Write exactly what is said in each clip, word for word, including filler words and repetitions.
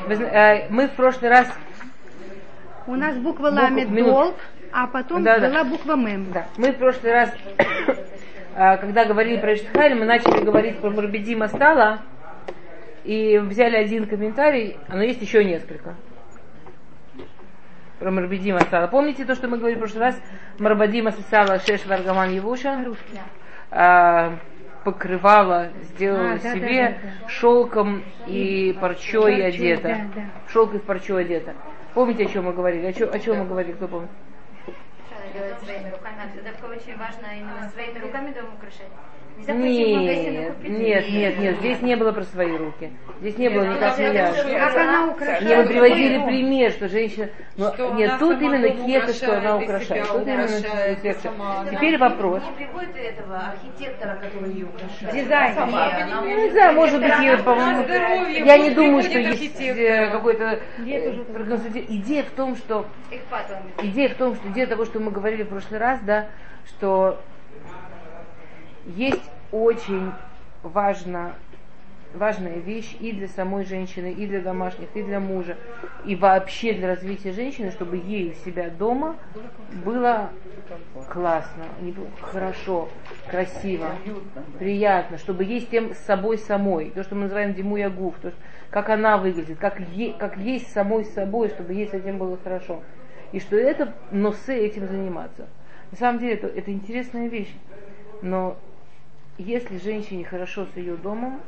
Мы в прошлый раз... У нас буква ламет долг, а потом да, была да. буква мем. Да. Мы в прошлый раз, когда говорили про Эштхайль, мы начали говорить про Марбедима Стала, и взяли один комментарий, но есть еще несколько. Про Марбедима Стала. Помните то, что мы говорили в прошлый раз? Марбедима Стала Шеш Варгаман Евуша. Покрывала, сделала а, себе да, да, да, да. шелком и парчой одета. Да, да. Шелк и парчой одета. Помните, о чем мы говорили? О чем, о чем мы говорили? Кто помнит? Что делать своими руками? Это очень важно именно своими руками дом украшать. Нет, нет, нет, нет, здесь не было про свои руки. Здесь не было никак не Как она украшает? Нет, мы приводили пример, что женщина... Но, что нет, тут именно кета, что она украшает. Тут именно Теперь вопрос. Не приводит этого архитектора, который ее украшает. Дизайнер. Не знаю, может быть, ее, по-моему... Я не думаю, что есть какой-то... Идея в том, что... Идея в том, что идея того, что мы говорили в прошлый раз, да, что... Есть очень важно, важная вещь и для самой женщины, и для домашних, и для мужа, и вообще для развития женщины, чтобы ей у себя дома было классно, хорошо, красиво, приятно, чтобы ей с тем с собой самой, то, что мы называем димуя гуф, то, как она выглядит, как ей, как ей с самой собой, чтобы ей с этим было хорошо. И что это носе этим заниматься. На самом деле это, это интересная вещь, но если женщине хорошо с ее домом,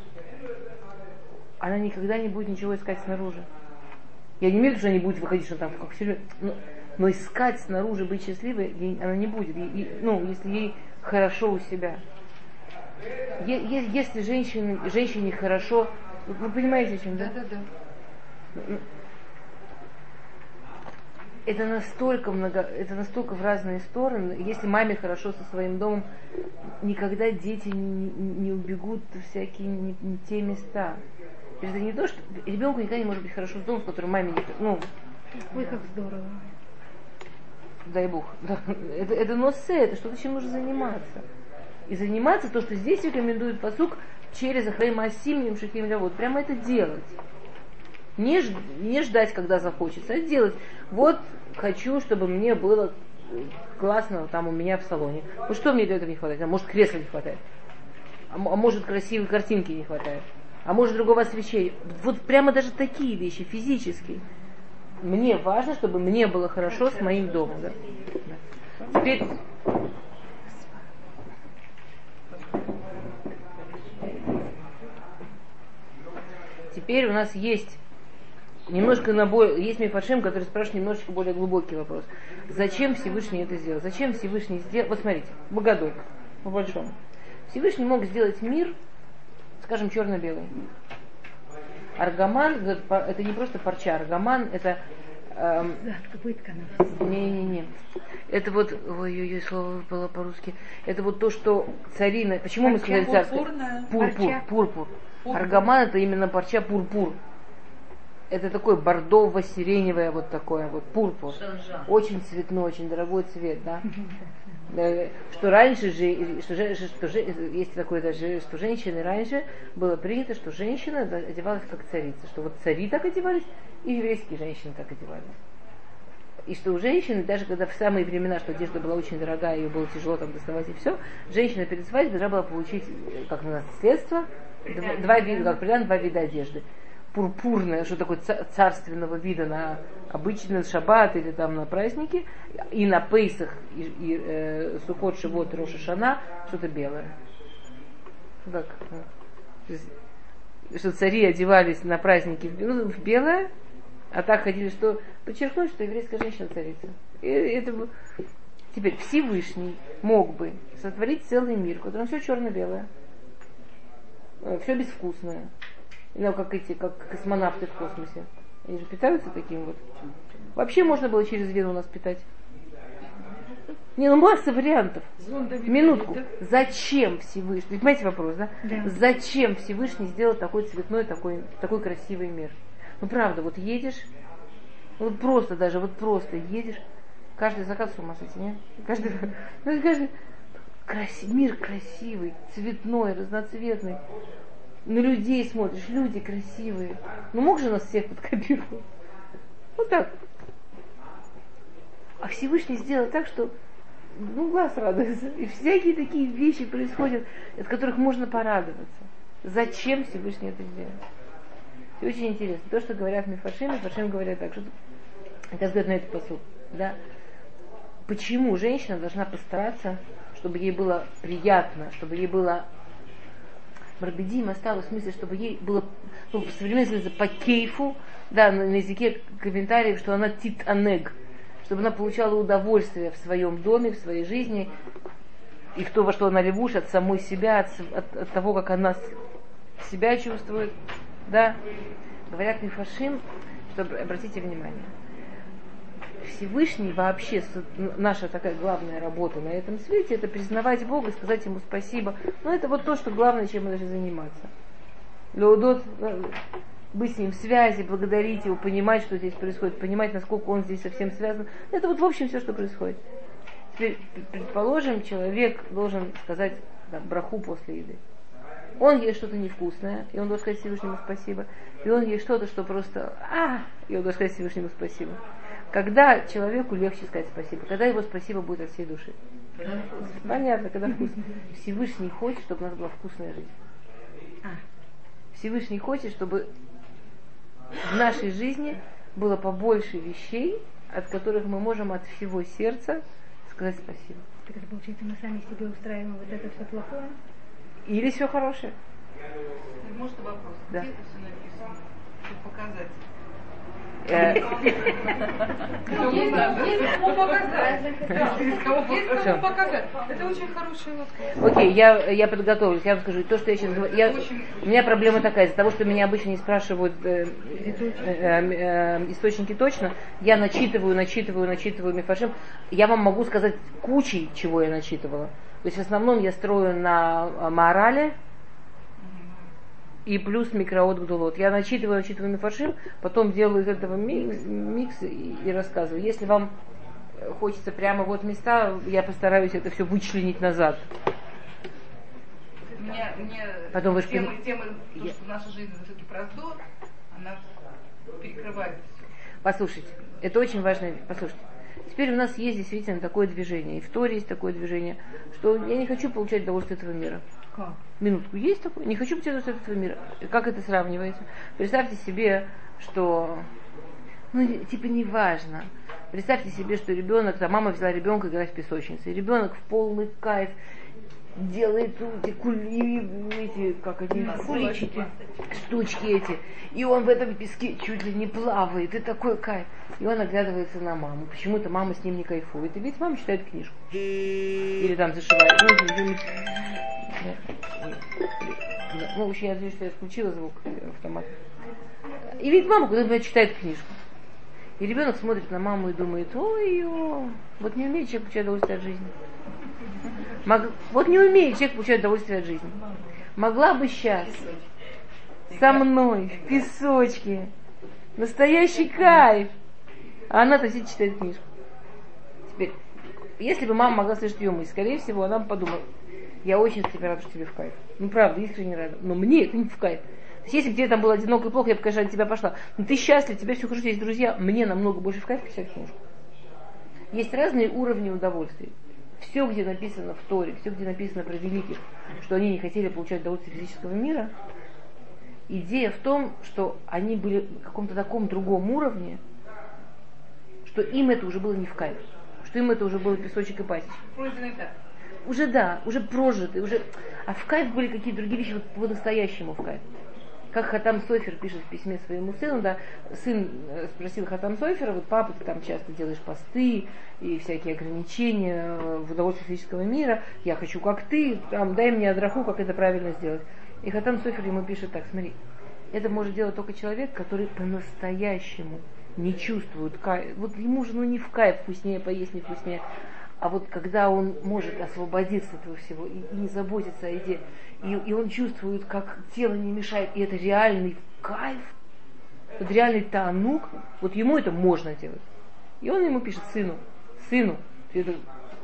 она никогда не будет ничего искать снаружи. Я не имею в виду, что она не будет выходить, что там как все, но, но искать снаружи, быть счастливой, ей, она не будет. Ей, ну, если ей хорошо у себя. Е, е, если женщине, женщине хорошо, вы, вы понимаете, о чем, да? Да, да, да. Это настолько много, это настолько в разные стороны. Если маме хорошо со своим домом, никогда дети не, не убегут в всякие не, не те места. Это не то, что ребенку никогда не может быть хорошо в доме, в котором маме не... Ну, ой, как здорово. Дай Бог. Да. Это, это носе, это что-то, чем нужно заниматься. И заниматься то, что здесь рекомендует пасук через Ахрей Маасим, Немшихим Лявот. Прямо это делать. Не, ж, не ждать, когда захочется, а делать. Вот хочу, чтобы мне было классно там у меня в салоне. Вот что мне для этого не хватает? А может, кресла не хватает? А, а может, красивой картинки не хватает? А может, другого освещения? Вот прямо даже такие вещи, физические. Мне важно, чтобы мне было хорошо с моим домом. Да? Да. Теперь... Теперь у нас есть немножко набой, есть мифашим, который спрашивает немножечко более глубокий вопрос. Зачем Всевышний это сделал? Зачем Всевышний сделал? Вот смотрите, Богодок, по большому. Всевышний мог сделать мир, скажем, черно-белый. Аргаман, это не просто парча, аргаман, это... Эм, Не-не-не. Это вот, ой-ой-ой, слово было по-русски. Это вот то, что царина... Почему мы сказали царство? Пурпур, пурпур. Аргаман это именно парча пурпур. Это такой бордово-сиреневое вот такое вот пурпур. Очень цветной, очень дорогой цвет, да. Что раньше же, что, что, что есть такое даже, что женщины раньше было принято, что женщина одевалась как царица, что вот цари так одевались, и еврейские женщины так одевались. И что у женщины, даже когда в самые времена, что одежда была очень дорогая, ее было тяжело там доставать и все, женщина перед свадьбой должна была получить, как на наследство, два, два вида, как придан, два вида одежды. Пурпурное, что такое царственного вида на обычный шаббат или там на праздники, и на Пейсах, и, и э, Сукот, Шивот, Рош ха-Шана, что-то белое. Так, что цари одевались на праздники в, ну, в белое, а так ходили, что подчеркнуть, что еврейская женщина царица. И это был... Теперь Всевышний мог бы сотворить целый мир, в котором все черно-белое, все безвкусное. Ну, как эти, как космонавты в космосе. Они же питаются таким вот. Вообще можно было через вену нас питать. Не, ну масса вариантов. Минутку. Зачем Всевышний? Понимаете вопрос, да? Да. Зачем Всевышний сделал такой цветной, такой, такой красивый мир? Ну правда, вот едешь, вот просто даже, вот просто едешь, каждый закат с ума сойти, нет? Каждый, ну, каждый красив, мир красивый, цветной, разноцветный. на людей смотришь, люди красивые. Ну мог же нас всех подкопировать? Вот так. А Всевышний сделал так, что ну, глаз радуется. И всякие такие вещи происходят, от которых можно порадоваться. Зачем Всевышний это сделал? Все очень интересно. То, что говорят Мифаршим, Мифаршим говорят так, что это взгляд на этот посыл. Да? Почему женщина должна постараться, чтобы ей было приятно, чтобы ей было барбедим осталось в смысле, чтобы ей было, ну, в современном смысле, по кейфу, да, на, на языке комментариев, что она тит-анег, чтобы она получала удовольствие в своем доме, в своей жизни, и в то, во что она левуш, от самой себя, от, от, от того, как она себя чувствует, да. Говорят Мифаршим, что, обратите внимание, Всевышний вообще, наша такая главная работа на этом свете, это признавать Бога, сказать Ему спасибо. Но это вот то, что главное, чем мы должны заниматься. Леудот, быть с Ним в связи, благодарить Его, понимать, что здесь происходит, понимать, насколько Он здесь со всем связан. Это вот в общем все, что происходит. Теперь, предположим, человек должен сказать да, браху после еды. Он ест что-то невкусное, и он должен сказать Всевышнему спасибо. И он ест что-то, что просто а, и он должен сказать Всевышнему спасибо. Когда человеку легче сказать спасибо, когда его спасибо будет от всей души. Понятно, когда вкусно. Всевышний хочет, чтобы у нас была вкусная жизнь. Всевышний хочет, чтобы в нашей жизни было побольше вещей, от которых мы можем от всего сердца сказать спасибо. Так это получается, мы сами себе устраиваем вот это все плохое? Или все хорошее. Может вопрос? Да. Где это все написано? Чтобы показать. Есть кому показать. Есть кому показать. Это очень хороший вот. Окей, я, я подготовлюсь, я вам скажу. То, что я сейчас говорю, я, у меня проблема такая, из-за того, что меня обычно не спрашивают э, э, э, э, источники точно, я начитываю, начитываю, начитываю Мифаршим. Я вам могу сказать кучей, чего я начитывала. То есть в основном я строю на морали, и плюс микроот гдулот. Я начитываю, начитываю Мифаршим, потом делаю из этого микс, микс и, и рассказываю. Если вам хочется прямо вот места, я постараюсь это все вычленить назад. Мне, мне потом вы тема, шпи... тема то, я... что наша жизнь все-таки раздор, она перекрывает все. Послушайте, это очень важно. Послушайте. Теперь у нас есть действительно такое движение, и в Торе есть такое движение, что я не хочу получать удовольствие этого мира. Как? Минутку, есть такое? Не хочу получать удовольствие этого мира. Как это сравнивается? Представьте себе, что, ну, типа, неважно. Представьте себе, что ребенок, там, мама взяла ребенка играть в песочнице, и ребенок в полный кайф делает эти кули, эти, как эти, куличики, штучки эти. И он в этом песке чуть ли не плавает, и такой кайф. И он оглядывается на маму. Почему-то мама с ним не кайфует. И ведь мама читает книжку. Или там зашивает. Ну, в общем, я надеюсь, что я включила звук автомат. И видит мама, куда-то читает книжку. И ребенок смотрит на маму и думает, ой-ой, вот не умеет человек получать удовольствие от жизни. Мог... Вот не умеет человек получать удовольствие от жизни. Могла бы сейчас со мной в песочке. Настоящий кайф. А она-то сидит читает книжку. Теперь, если бы мама могла слышать ее мысль, скорее всего, она бы подумала, я очень тебе рада, что тебе в кайф. Ну, правда, искренне рада. Но мне это не в кайф. То есть, если бы тебе там было одиноко и плохо, я бы, конечно, от тебя пошла. Но ты счастлив, тебе все хорошо, есть друзья. Мне намного больше в кайф читать книжку. Есть разные уровни удовольствия. Все, где написано в Торе, все, где написано про великих, что они не хотели получать удовольствие физического мира, идея в том, что они были на каком-то таком другом уровне, что им это уже было не в кайф, что им это уже было песочек и пасечка. Уже да, уже прожиты, уже... А в кайф были какие-то другие вещи, вот по-настоящему в кайф. Как Хатам Софер пишет в письме своему сыну, да, сын спросил Хатам Софера, вот папа, ты там часто делаешь посты и всякие ограничения в удовольствии физического мира, я хочу как ты, там, дай мне адраху, как это правильно сделать. И Хатам Софер ему пишет так, смотри, это может делать только человек, который по-настоящему не чувствует кайф, вот ему же ну не в кайф вкуснее поесть, не вкуснее. А вот когда он может освободиться от этого всего и, и не заботиться о еде, и, и он чувствует, как тело не мешает, и это реальный кайф, вот реальный таанук, вот ему это можно делать. И он ему пишет сыну, сыну, ты это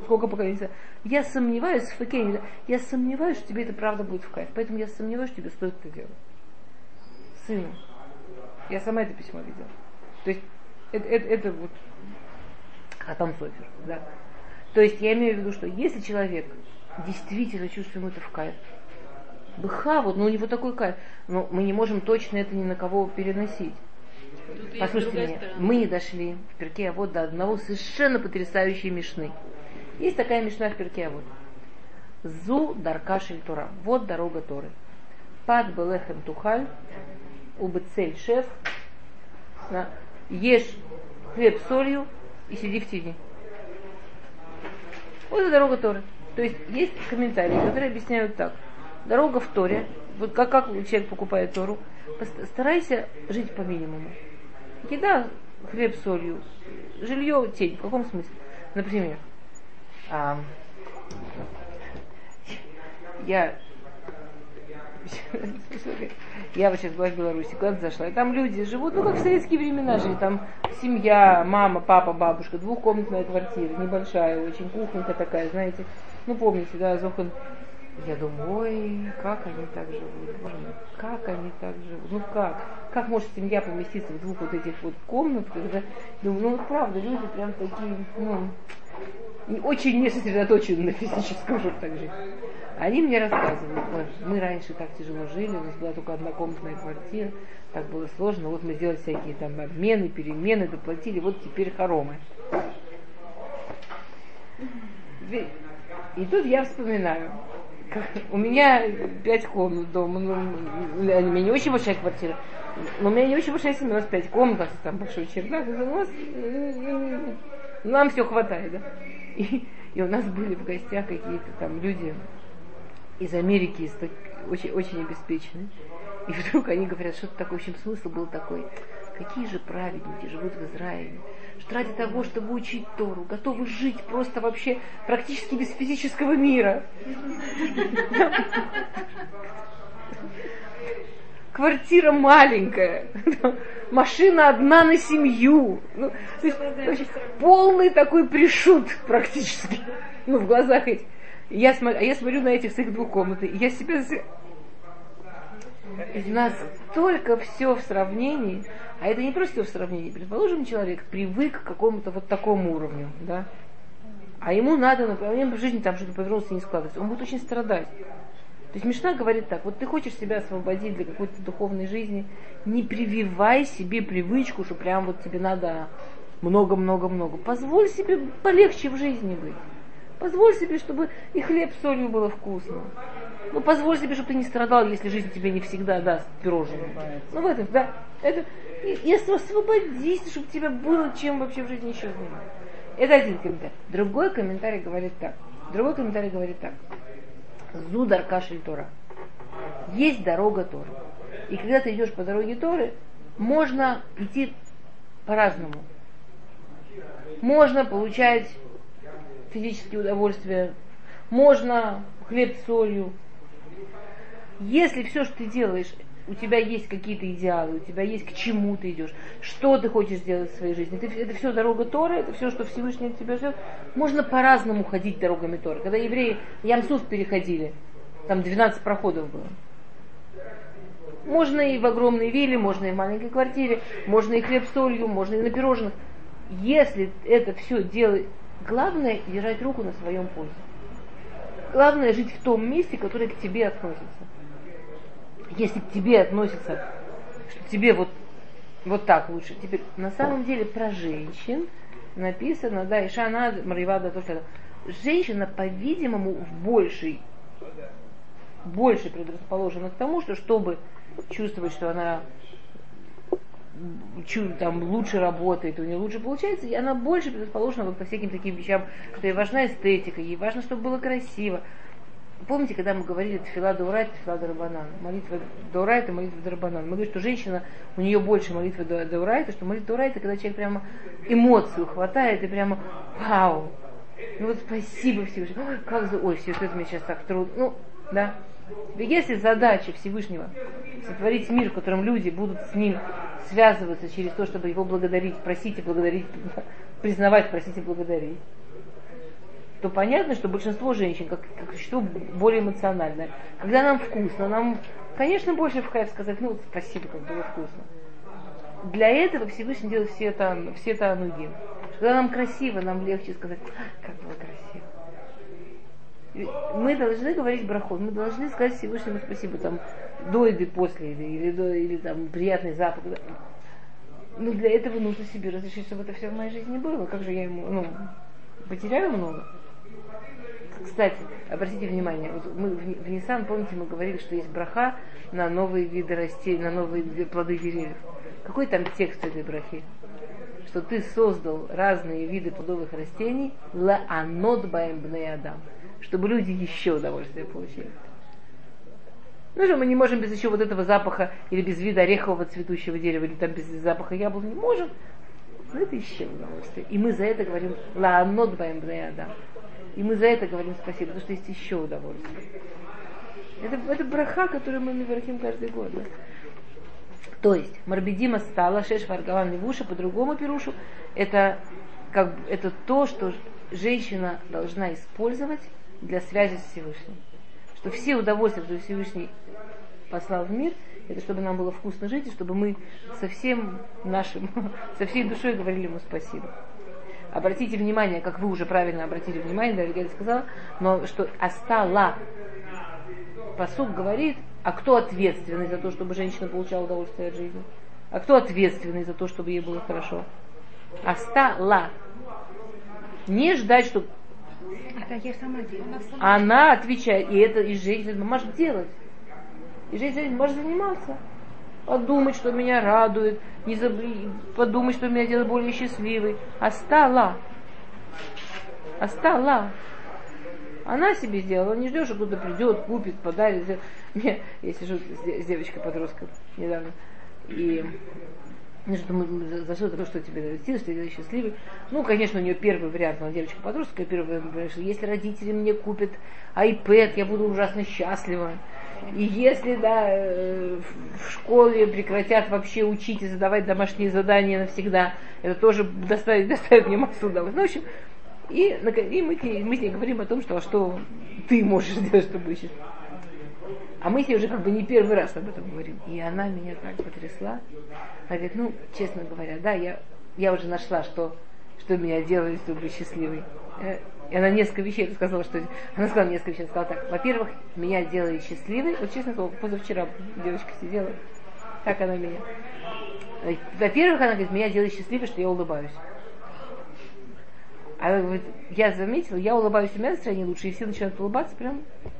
сколько поколений. Я сомневаюсь, Факей, я сомневаюсь, что тебе это правда будет в кайф. Поэтому я сомневаюсь, что тебе стоит это делать. Сыну. Я сама это письмо видела. То есть это, это, это вот Хатам Софер, да. То есть я имею в виду, что если человек действительно чувствует ему это в кайф, быха, вот, ну у него такой кайф, но мы не можем точно это ни на кого переносить. Тут послушайте меня, сторона. Мы не дошли в Перкей Авот до одного совершенно потрясающей мишны. Есть такая мишна в Перкей Авот. Зу дарка шель Тора. Вот дорога Торы. Пад белехем тухаль, убецель шеф. Ешь хлеб с солью и сиди в тени. Вот это дорога Торы. То есть есть комментарии, которые объясняют так. Дорога в Торе, вот как, как человек покупает Тору, старайся жить по минимуму. Еда, хлеб с солью, жилье, тень. В каком смысле? Например, а, я я вот сейчас была в Беларуси, куда-то зашла, и там люди живут, ну как в советские времена жили, там семья, мама, папа, бабушка, двухкомнатная квартира, небольшая очень, кухонька такая, знаете, ну помните, да, Зохан. Я думаю, ой, как они так живут, боже мой, как они так живут, ну как, как может семья поместиться в двух вот этих вот комнатках, да? Думаю, ну вот правда, люди прям такие, ну, очень не сосредоточены на физическом, чтобы так жить. Они мне рассказывают, ой, мы раньше так тяжело жили, у нас была только однокомнатная квартира, так было сложно, вот мы сделали всякие там обмены, перемены, доплатили, вот теперь хоромы. И тут я вспоминаю, у меня пять комнат дома, ну, у меня не очень большая квартира, но у меня не очень большая семья, у нас пять комнат, там большой чердак, у нас, нам все хватает, да. И, и у нас были в гостях какие-то там люди из Америки, из, очень, очень обеспеченные. И вдруг они говорят, что-то такое, в общем, смысл был такой, какие же праведники живут в Израиле, что ради того, чтобы учить Тору, готовы жить просто вообще практически без физического мира. Квартира маленькая, машина одна на семью. Ну, то есть, есть, полный такой пришут практически. Ну, в глазах этих. Я смотрю, я смотрю на этих своих двух комнат, и я себя... Из нас столько все в сравнении, а это не просто все в сравнении. Предположим, человек привык к какому-то вот такому уровню, да, а ему надо, например, в жизни там что-то повернулся и не складывается, он будет очень страдать. То есть Мишна говорит так, вот ты хочешь себя освободить для какой-то духовной жизни, не прививай себе привычку, что прям вот тебе надо много-много-много. Позволь себе полегче в жизни быть. Позволь себе, чтобы и хлеб с солью было вкусно. Ну, позволь себе, чтобы ты не страдал, если жизнь тебе не всегда даст пирожное. Ну, в этом, да. Это, и, и освободись, чтобы тебе было чем вообще в жизни еще заниматься. Это один комментарий. Другой комментарий говорит так. Другой комментарий говорит так. Зудар кашель Тора. Есть дорога Торы. И когда ты идешь по дороге Торы, можно идти по-разному. Можно получать физические удовольствия, можно хлеб с солью. Если все, что ты делаешь, у тебя есть какие-то идеалы, у тебя есть к чему ты идешь, что ты хочешь сделать в своей жизни, это, это все дорога Торы, это все, что Всевышний от тебя ждет. Можно по-разному ходить дорогами Торы. Когда евреи Ям-Суф переходили, там двенадцать проходов было. Можно и в огромной вилле, можно и в маленькой квартире, можно и хлеб с солью, можно и на пирожных. Если это все делать, главное держать руку на своем пульсе. Главное жить в том месте, которое к тебе относится. Если к тебе относится, что тебе вот, вот так лучше. Теперь на самом деле про женщин написано, да, Ишана Маривада, то, что женщина, по-видимому, в большей, больше предрасположена к тому, что чтобы чувствовать, что она там лучше работает, у нее лучше получается, и она больше предрасположена вот ко всяким таким вещам, что ей важна эстетика, ей важно, чтобы было красиво. Помните, когда мы говорили тфила даурайта, тфила дарабанан, молитва даурайта, молитва дарабанан, мы говорим, что женщина, у нее больше молитвы даурайта, что молитва даурайта, когда человек прямо эмоцию хватает и прямо вау, ну вот спасибо Всевышнему, ой, как за, ой, все это мне сейчас так трудно, ну, да. Если задача Всевышнего сотворить мир, в котором люди будут с ним связываться через то, чтобы его благодарить, просить и благодарить, признавать, просить и благодарить, то понятно, что большинство женщин, как, как существо более эмоциональное, когда нам вкусно, нам, конечно, больше в кайф сказать, ну, спасибо, как было вкусно. Для этого Всевышний делает все это, все это анугим. Когда нам красиво, нам легче сказать, как было красиво. Мы должны говорить брахот, мы должны сказать Всевышнему спасибо, там, до еды, после еды, или, до, или там, приятный запах. Да. Но для этого нужно себе разрешить, чтобы это все в моей жизни было. Как же я ему, ну, потеряю много? Кстати, обратите внимание, вот мы в Нисан, помните, мы говорили, что есть браха на новые виды растений, на новые плоды деревьев. Какой там текст этой брахи? Что ты создал разные виды плодовых растений ла анот баэм бней адам, чтобы люди еще удовольствие получили. Ну же, мы не можем без еще вот этого запаха, или без вида орехового цветущего дерева, или там без запаха яблони, не можем. Но это еще удовольствие. И мы за это говорим ла анот баэм бней адам. И мы за это говорим спасибо, потому что есть еще удовольствие. Это, это браха, которую мы мивархим каждый год. Да? То есть, Марбидима стала, Шеш Варгаван Левуша, по-другому пирушу, это, как, это то, что женщина должна использовать для связи с Всевышним. Что все удовольствия, которые Всевышний послал в мир, это чтобы нам было вкусно жить, и чтобы мы со всем нашим, со всей душой говорили ему спасибо. Обратите внимание, как вы уже правильно обратили внимание, да, я сказала, но что остала, пасук говорит, а кто ответственный за то, чтобы женщина получала удовольствие от жизни? А кто ответственный за то, чтобы ей было хорошо? Остала. Не ждать, что... Это я сама делаю. Она отвечает, и это и женщина может делать. И женщина может заниматься. Подумать, что меня радует, не заб... подумать, что меня делает более счастливой. Остала. Остала. Она себе сделала, не ждешь, что кто-то придет, купит, подарит. Мне, я сижу с девочкой-подростком недавно, и я думаю, за, за что это, что тебе достигла, что ты счастливый. Ну, конечно, у нее первый вариант, она девочка-подросток, и первый вариант, что если родители мне купят iPad, я буду ужасно счастлива. И если, да, в школе прекратят вообще учить и задавать домашние задания навсегда, это тоже доставит, доставит мне массу удовольствия. Ну, в общем, и, и мы, мы с ней говорим о том, что, что ты можешь сделать, чтобы быть счастливой. А мы с ней уже как бы не первый раз об этом говорим. И она меня так потрясла. Она говорит, ну, честно говоря, да, я, я уже нашла, что, что меня делает, чтобы быть счастливой. И она несколько вещей сказала, что... Она сказала несколько вещей, сказала так. Во-первых, меня делает счастливой. Вот честно слово, позавчера девочка сидела. Так она меня. Во-первых, она говорит, меня делает счастливой, что я улыбаюсь. А вот я заметила, я улыбаюсь, у меня настроение лучше, и все начинают улыбаться прям.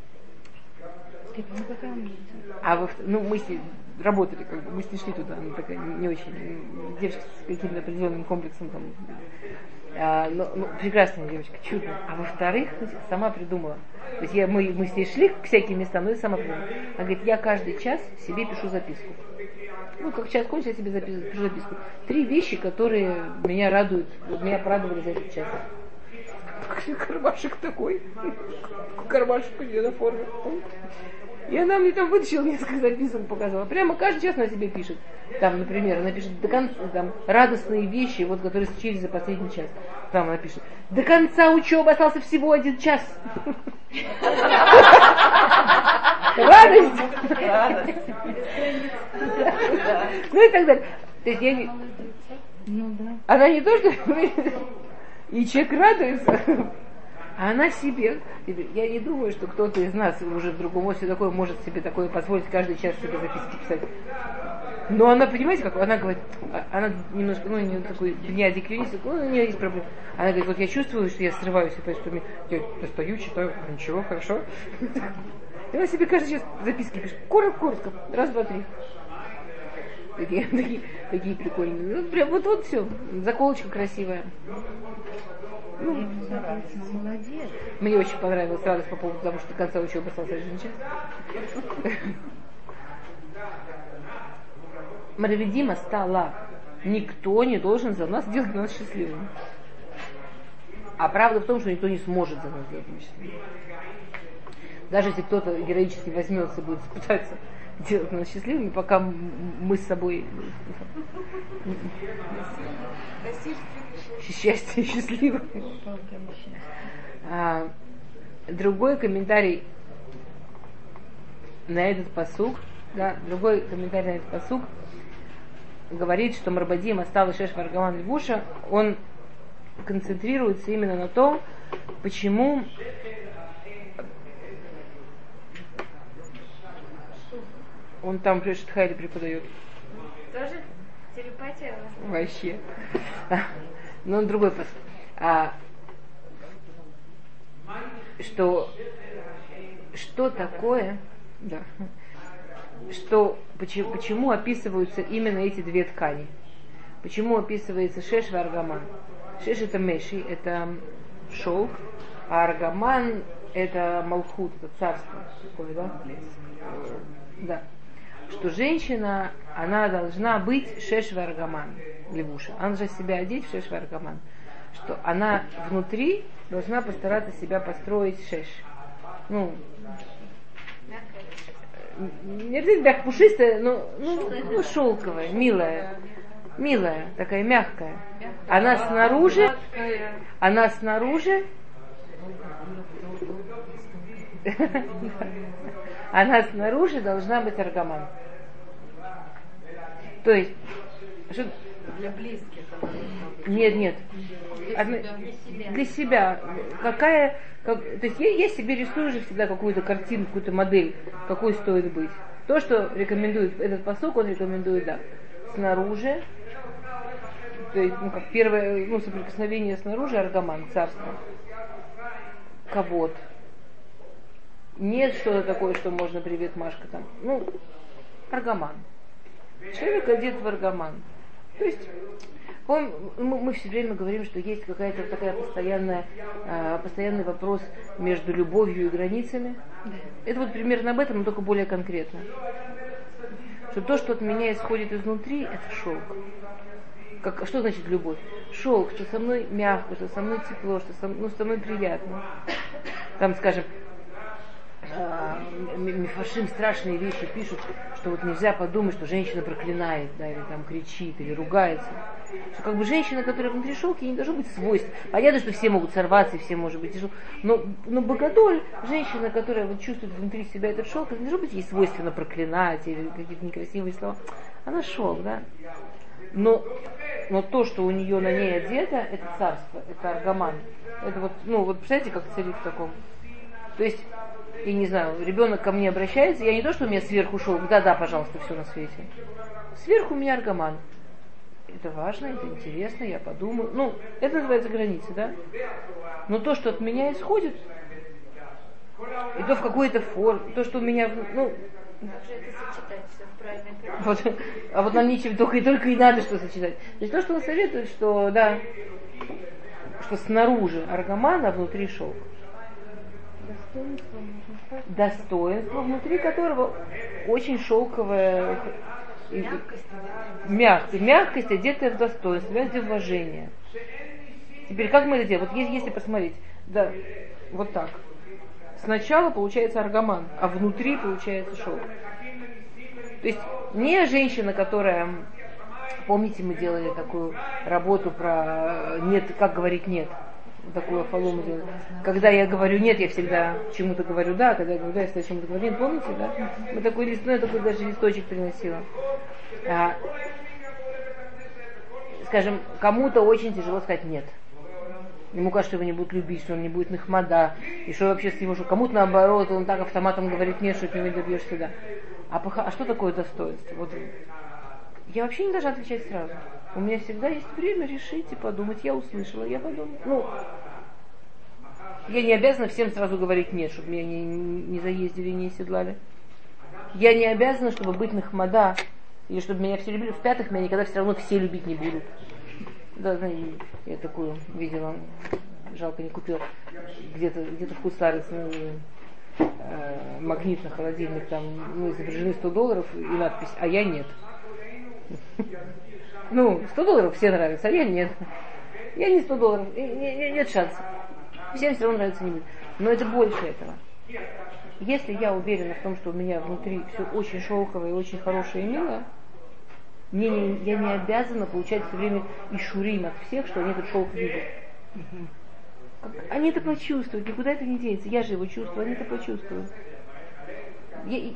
А во, ну, мы с ней работали, как бы, мы с ней шли туда, она такая не очень, девочка с каким-то определенным комплексом там. А, ну, ну, прекрасная девочка, чудная. А во-вторых, сама придумала. То есть я, мы, мы с ней шли к всяким местам, но я сама придумала. Она говорит, я каждый час себе пишу записку. Ну, как час кончится, я себе записку, пишу записку. Три вещи, которые меня радуют, меня порадовали за этот час. Кармашек такой. Кармашек у нее на форме. И она мне там вытащила несколько записок, показала. Прямо каждый час она себе пишет. Там, например, она пишет до конца, там, радостные вещи, вот, которые случились за последний час. Там она пишет, до конца учебы остался всего один час. Радость. Ну и так далее. То есть я не... Она не то, что... И человек радуется. А она себе, я не думаю, что кто-то из нас уже в другом офисе такое может себе такое позволить каждый час себе записки писать. Но она, понимаете, как она говорит, она немножко, ну, не такой, не адекватный, ну, у нее есть проблемы. Она говорит, вот я чувствую, что я срываюсь, и что мне, я достаю, читаю, ничего, хорошо. И она себе каждый час записки пишет, коротко-коротко, раз, два, три. Такие, такие, такие прикольные. Ну, прям вот, вот все, заколочка красивая. Ну, молодец. Мне очень понравилась радость по поводу того, что до конца учебы остался один час. Маравидима стала. Никто не должен за нас делать нас счастливыми. А правда в том, что никто не сможет за нас делать нас счастливыми. Даже если кто-то героически возьмется и будет пытаться делать нас счастливыми, пока мы с собой счастье и счастливы. А, другой комментарий на этот пасук, да, другой комментарий на этот пасук говорит, что Марбадим осталось шеш варгаман левуша, он концентрируется именно на том, почему он там пишет, Хайли преподает. Тоже телепатия у вас? Вообще. Но он другой пасук. А, что что такое, да, что почему, почему описываются именно эти две ткани? Почему описывается шеш и аргаман? Шеш это меши, это шелк, а аргаман это малхут, это царство такое, да? Да. Что женщина, она должна быть шеш и аргаман, левуша. Она должна себя одеть в шеш и аргаман. Что она внутри должна постараться себя построить шеш. Ну, не обязательно пушистая, но ну, ну, шелковая, милая, милая, такая мягкая. Она снаружи, она снаружи, она снаружи должна быть аргаман. То есть, что... Для близких. Нет, нет. Для Одно... себя. Для себя. Какая... Как... То есть я, я себе рисую же всегда какую-то картину, какую-то модель, какой стоит быть. То, что рекомендует этот пасук, он рекомендует, да, снаружи. То есть, ну, как первое, ну, соприкосновение снаружи, аргаман, царство. Кавод. Нет что-то такое, что можно, привет, Машка, там. Ну, аргаман. Человек одет в аргаман. То есть, помню, мы, мы все время говорим, что есть какая-то такая постоянная, э, постоянный вопрос между любовью и границами. Это вот примерно об этом, но только более конкретно. Что то, что от меня исходит изнутри, это шелк. Как, что значит любовь? Шелк, что со мной мягко, что со мной тепло, что со, ну, со мной приятно. Там, скажем, мифашим страшные вещи пишут, что вот нельзя подумать, что женщина проклинает, да, или там кричит, или ругается. Что как бы женщина, которая внутри шелка, не должно быть свойств. Понятно, что все могут сорваться, и все может быть тяжело. Но, но богодоль, женщина, которая вот чувствует внутри себя этот шелк, это не должно быть ей свойственно проклинать или какие-то некрасивые слова. Она шелк, да. Но, но то, что у нее на ней одето, это царство, это аргаман. Это вот, ну, вот представляете, как царит в таком. То есть, я не знаю, ребенок ко мне обращается, я не то, что у меня сверху шелк, да-да, пожалуйста, все на свете. Сверху у меня аргаман. Это важно, это интересно, я подумаю. Ну, это называется границы, да? Но то, что от меня исходит, и то в какой-то форме, то, что у меня, ну... Как же это сочетать все в правильной форме? Вот, а вот нам ничего только и только и надо что сочетать. То есть то, что он советует, что, да, что снаружи аргаман, а внутри шелк. Достоинство, можно сказать. Достоинство, внутри которого очень шелковое, мягкость, мягкость, одетая в достоинство, одетая в уважение. Теперь как мы это делаем? Вот если посмотреть, да, вот так. Сначала получается аргаман, а внутри получается шелк. То есть не женщина, которая, помните, мы делали такую работу про нет, как говорить нет. Такую афалу мы делали. Когда я говорю нет, я всегда чему-то говорю да, когда я говорю да, я всегда чему-то говорю нет, помните, да? Мы такой лист, ну я такой даже листочек приносила. А, скажем, кому-то очень тяжело сказать нет. Ему кажется, что его не будут любить, что он не будет нахмада, и что вообще с него, что кому-то наоборот, он так автоматом говорит нет, что от него не добьешься, да. А, а что такое достоинство? Вот, я вообще не должна отвечать сразу. У меня всегда есть время решить и подумать. Я услышала, я подумала. Ну, я не обязана всем сразу говорить нет, чтобы меня не, не заездили, не оседлали. Я не обязана, чтобы быть нахмада, или чтобы меня все любили. В-пятых, меня никогда все равно все любить не будут. Да, знаете, я такую видела, жалко не купила, где-то, где-то в Хусарец, ну, э, магнит на холодильник, там, ну, изображены сто долларов и надпись, а я нет. Ну, сто долларов все нравятся, а я нет. Я не сто долларов, нет шанса. Всем все равно нравится не будет. Но это больше этого. Если я уверена в том, что у меня внутри все очень шелковое, очень хорошее и милое, мне не, я не обязана получать все время ишурим от всех, что они этот шелк видят. Они это почувствуют, никуда это не денется. Я же его чувствую, они это почувствуют. Я...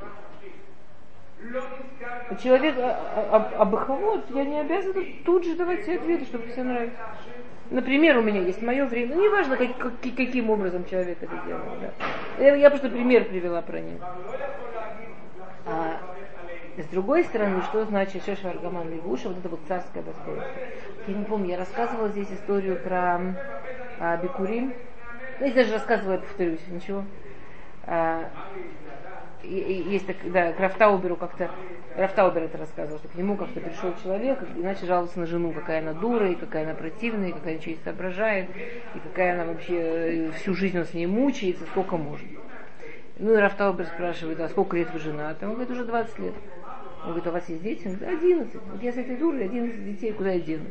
Человек абаховод, я не обязана тут же давать себе ответы, чтобы все нравится. Например, у меня есть мое время. Ну, неважно, как, как, каким образом человек это делает. Да. Я, я просто пример привела про них. А с другой стороны, что значит Шешва Аргаман Левуша, вот это вот царское достоинство. Я не помню, я рассказывала здесь историю про а, Бикурим. Ну, я даже рассказывала, я повторюсь, ничего. А, и, и, есть так, да, к Рафтауберу как-то, Рафтаубер это рассказывал, что к нему как-то пришел человек и начал жаловаться на жену, какая она дура, и какая она противная, и какая ничего не соображает, и какая она вообще, всю жизнь он с ней мучается, сколько можно. Ну и Рафтаубер спрашивает, а сколько лет вы женаты? Он говорит, уже двадцать лет. Он говорит, а у вас есть дети? Он говорит, одиннадцать. Вот я с этой дурой, одиннадцать детей, куда я денусь?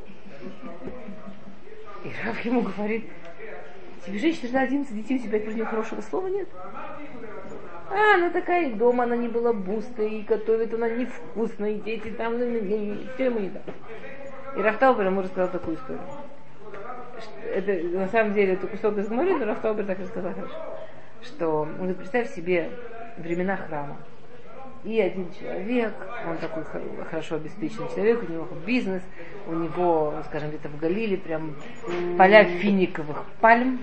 И Раф ему говорит, тебе женщина жила одиннадцать детей, у тебя про нее хорошего слова нет? А, она такая, и дома она не была бустой, и готовит она невкусно, и дети там, ну, не, все ему не так. И Рафтаубер ему рассказал такую историю. Это, на самом деле, это кусок из моря, но Рафтаубер так рассказал хорошо. Что, он говорит, представь себе времена храма. И один человек, он такой хорошо обеспеченный человек, у него бизнес, у него, скажем, где-то в Галиле прям поля финиковых пальм.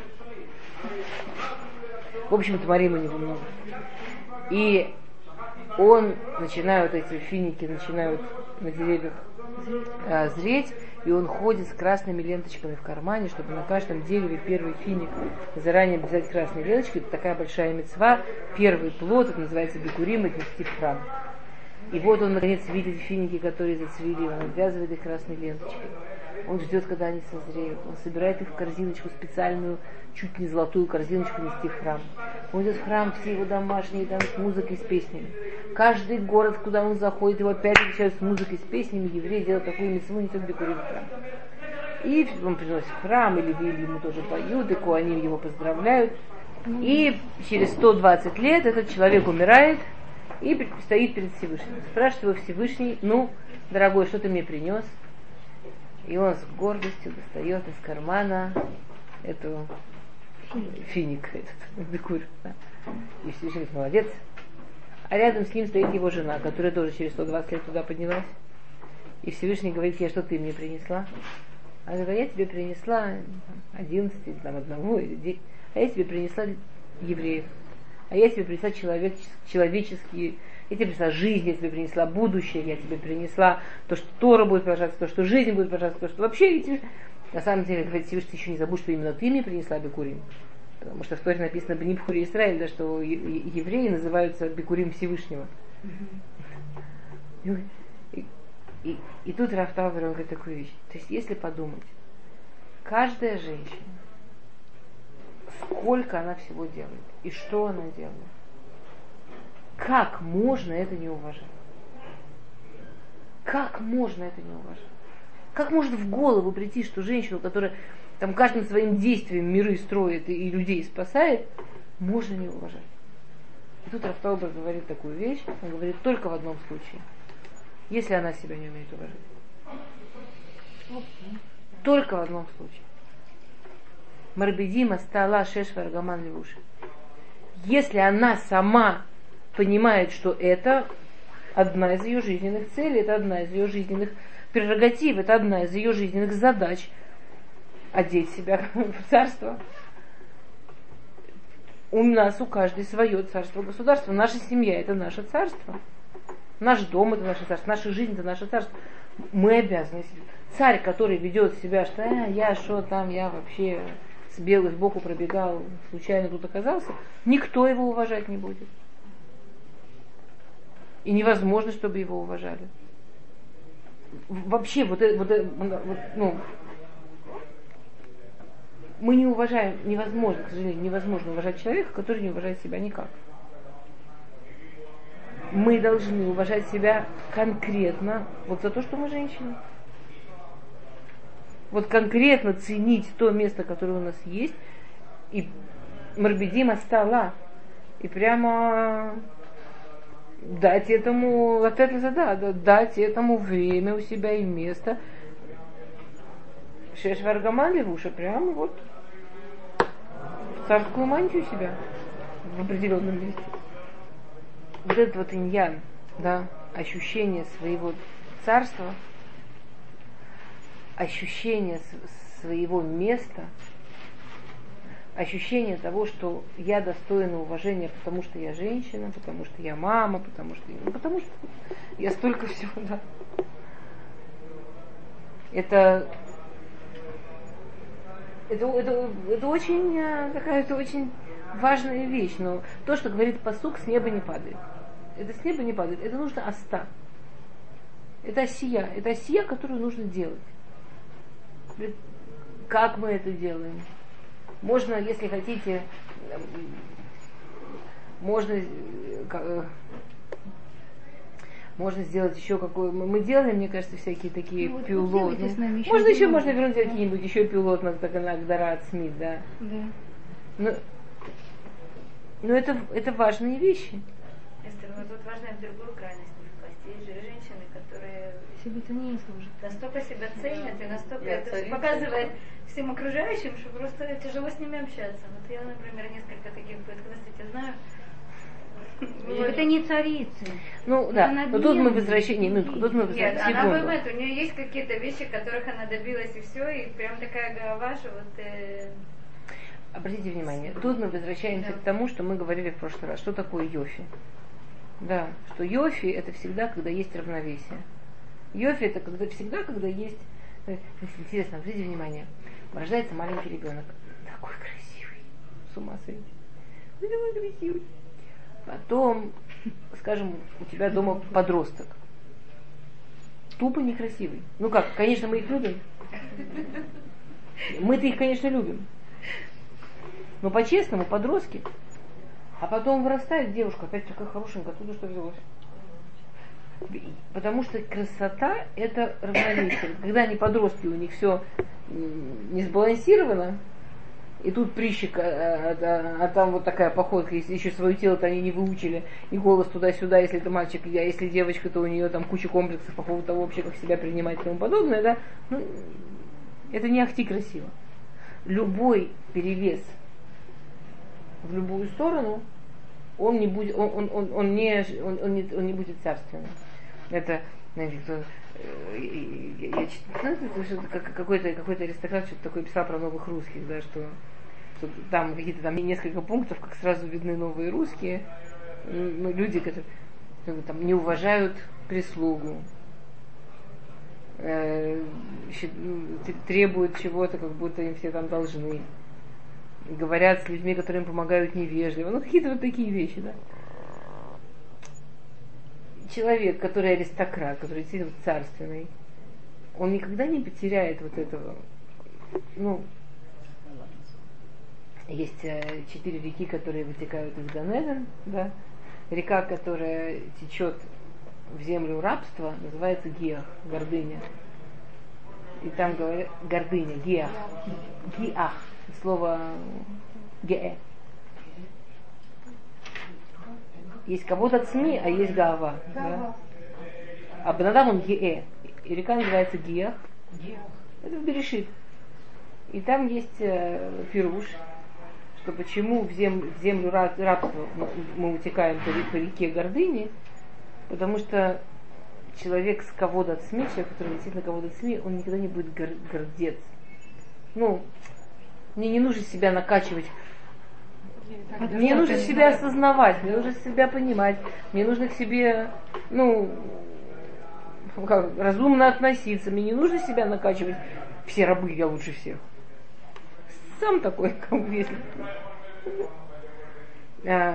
В общем, творим у него много. И он, начинают эти финики, начинают на деревьях а, зреть, и он ходит с красными ленточками в кармане, чтобы на каждом дереве первый финик заранее обвязать красной ленточкой. Это такая большая мицва. Первый плод, это называется бикурим, отнести в храм. И вот он, наконец, видит финики, которые зацвели, он обвязывает их красной ленточкой. Он ждет, когда они созреют. Он собирает их в корзиночку специальную, чуть не золотую корзиночку нести в храм. Он идет в храм, все его домашние, там, с музыкой, с песнями. Каждый город, куда он заходит, его опять встречают с музыкой, с песнями. Евреи делают такую мицву, несет бикурим в храм. И он приносит в храм, и левиим ему тоже поют, и коаним его поздравляют. И через сто двадцать лет этот человек умирает и стоит перед Всевышним. Спрашивает его Всевышний, ну, дорогой, что ты мне принес? И он с гордостью достает из кармана эту финик, этот бикур. Да. И Всевышний говорит, молодец. А рядом с ним стоит его жена, которая тоже через сто двадцать лет туда поднялась. И Всевышний говорит, я что ты мне принесла? Она говорит, а я тебе принесла одиннадцать, или там одного, или десять. А я тебе принесла евреев. А я тебе принесла человек, человеческие, я тебе принесла жизнь, я тебе принесла будущее, я тебе принесла то, что Тора будет продолжаться, то, что жизнь будет продолжаться, то, что вообще, я тебе... на самом деле, говорит Всевышний, ты еще не забудь, что именно ты мне принесла бикурим. Потому что в Торе написано Бни Бхури Исраэль, да, что евреи называются бикурим Всевышнего. Mm-hmm. И, и, и тут Раф Таубер говорит такую вещь. То есть, если подумать, каждая женщина, сколько она всего делает, и что она делает, как можно это не уважать? Как можно это не уважать? Как может в голову прийти, что женщину, которая там каждым своим действием миры строит и, и людей спасает, можно не уважать? И тут Раф Таубер говорит такую вещь, он говорит только в одном случае, если она себя не умеет уважать. Только в одном случае. Марбедима стала Шешва Аргаман Левуша. Если она сама понимает, что это одна из ее жизненных целей, это одна из ее жизненных прерогатив, это одна из ее жизненных задач одеть себя в царство. У нас, у каждой свое царство, государство. Наша семья – это наше царство. Наш дом – это наше царство. Наша жизнь – это наше царство. Мы обязаны. Царь, который ведет себя, что а, я что там, я вообще с белой сбоку пробегал, случайно тут оказался, никто его уважать не будет. И невозможно, чтобы его уважали. Вообще, вот, вот, вот ну, мы не уважаем, невозможно, к сожалению, невозможно уважать человека, который не уважает себя никак. Мы должны уважать себя конкретно вот за то, что мы женщины. Вот конкретно ценить то место, которое у нас есть, и марбедима стала, и прямо дать этому, дать этому время у себя и место. Шешва Аргаман Левуша, прямо вот царскую мантию себя в определенном месте. Вот этот вот иньян, да, ощущение своего царства, ощущение своего места, ощущение того, что я достойна уважения, потому что я женщина, потому что я мама, потому что, ну, потому что я столько всего, да. Это, это, это, это очень такая, это очень важная вещь, но то, что говорит пасук, с неба не падает. Это с неба не падает, это нужно оста. Это осия, это осия, которую нужно делать. Как мы это делаем? Можно, если хотите, можно, можно сделать еще какой. Мы делаем, мне кажется, всякие такие ну, пилот. Ну, можно еще, можно вернуть какие-нибудь еще пилот на Агдарат Смит, да. Да. Но, но это, это важные вещи. Эстер, но тут важно в другую крайность попасть. Есть же женщины, которые себе это не служит. Настолько себя ценят и настолько я это показывает всем окружающим, что просто тяжело с ними общаться. Вот я, например, несколько таких поэтов, кстати, знаю. Это не царицы. Ну это да, но тут мы возвращение, ну тут мы Нет, секунду. она бывает, у нее есть какие-то вещи, которых она добилась и все, и прям такая голова, что вот... Э... Обратите внимание, тут мы возвращаемся да. к тому, что мы говорили в прошлый раз. Что такое йофи? Да, что йофи это всегда, когда есть равновесие. Йофи это когда, всегда, когда есть... Интересно, обратите внимание, рождается маленький ребенок, такой красивый, с ума сойти, такой красивый. Потом, скажем, у тебя дома подросток, тупо некрасивый. Ну как, конечно, мы их любим. Мы-то их, конечно, любим. Но по-честному, подростки. А потом вырастает девушка, опять такая хорошенькая, оттуда что взялось? Потому что красота – это равновесие. Когда они подростки, у них все не сбалансировано, и тут прыщик, а, а, а, а там вот такая походка, если еще свое тело-то они не выучили, и голос туда-сюда, если это мальчик, а если девочка, то у нее там куча комплексов по поводу того вообще, как себя принимать и тому подобное, да, ну, это не ахти красиво. Любой перевес в любую сторону, он не будет, он, он, он, он, не, он, он, не, он не будет царственным. Это, знаете, кто, я, я читаю, что какой-то, какой-то аристократ что-то такое писал про новых русских, да, что, что там какие-то там несколько пунктов, как сразу видны новые русские, ну, люди, которые там, не уважают прислугу, э, требуют чего-то, как будто им все там должны, говорят с людьми, которые им помогают невежливо, ну какие-то вот такие вещи, да. Человек, который аристократ, который действительно царственный, он никогда не потеряет вот этого. Ну, есть э, четыре реки, которые вытекают из Ганеден, да. Река, которая течет в землю рабства, называется Гиах, гордыня. И там говорят гордыня, Гиах, Гиах, слово Геэ. Есть кого-то цми, а есть гава. Да? А Бенадам он геэ. И река называется Гиах. Это в Берешит. И там есть э, пируш, что почему в землю, в землю рабства мы утекаем по, по реке гордыни, потому что человек с кого-то цми, человек, который действительно кого-то цми, он никогда не будет гор, гордец. Ну, мне не нужно себя накачивать. Мне нужно себя осознавать, мне нужно себя понимать, мне нужно к себе, ну, как, разумно относиться, мне не нужно себя накачивать. Все рабы, я лучше всех. Сам такой, как бы, если... А,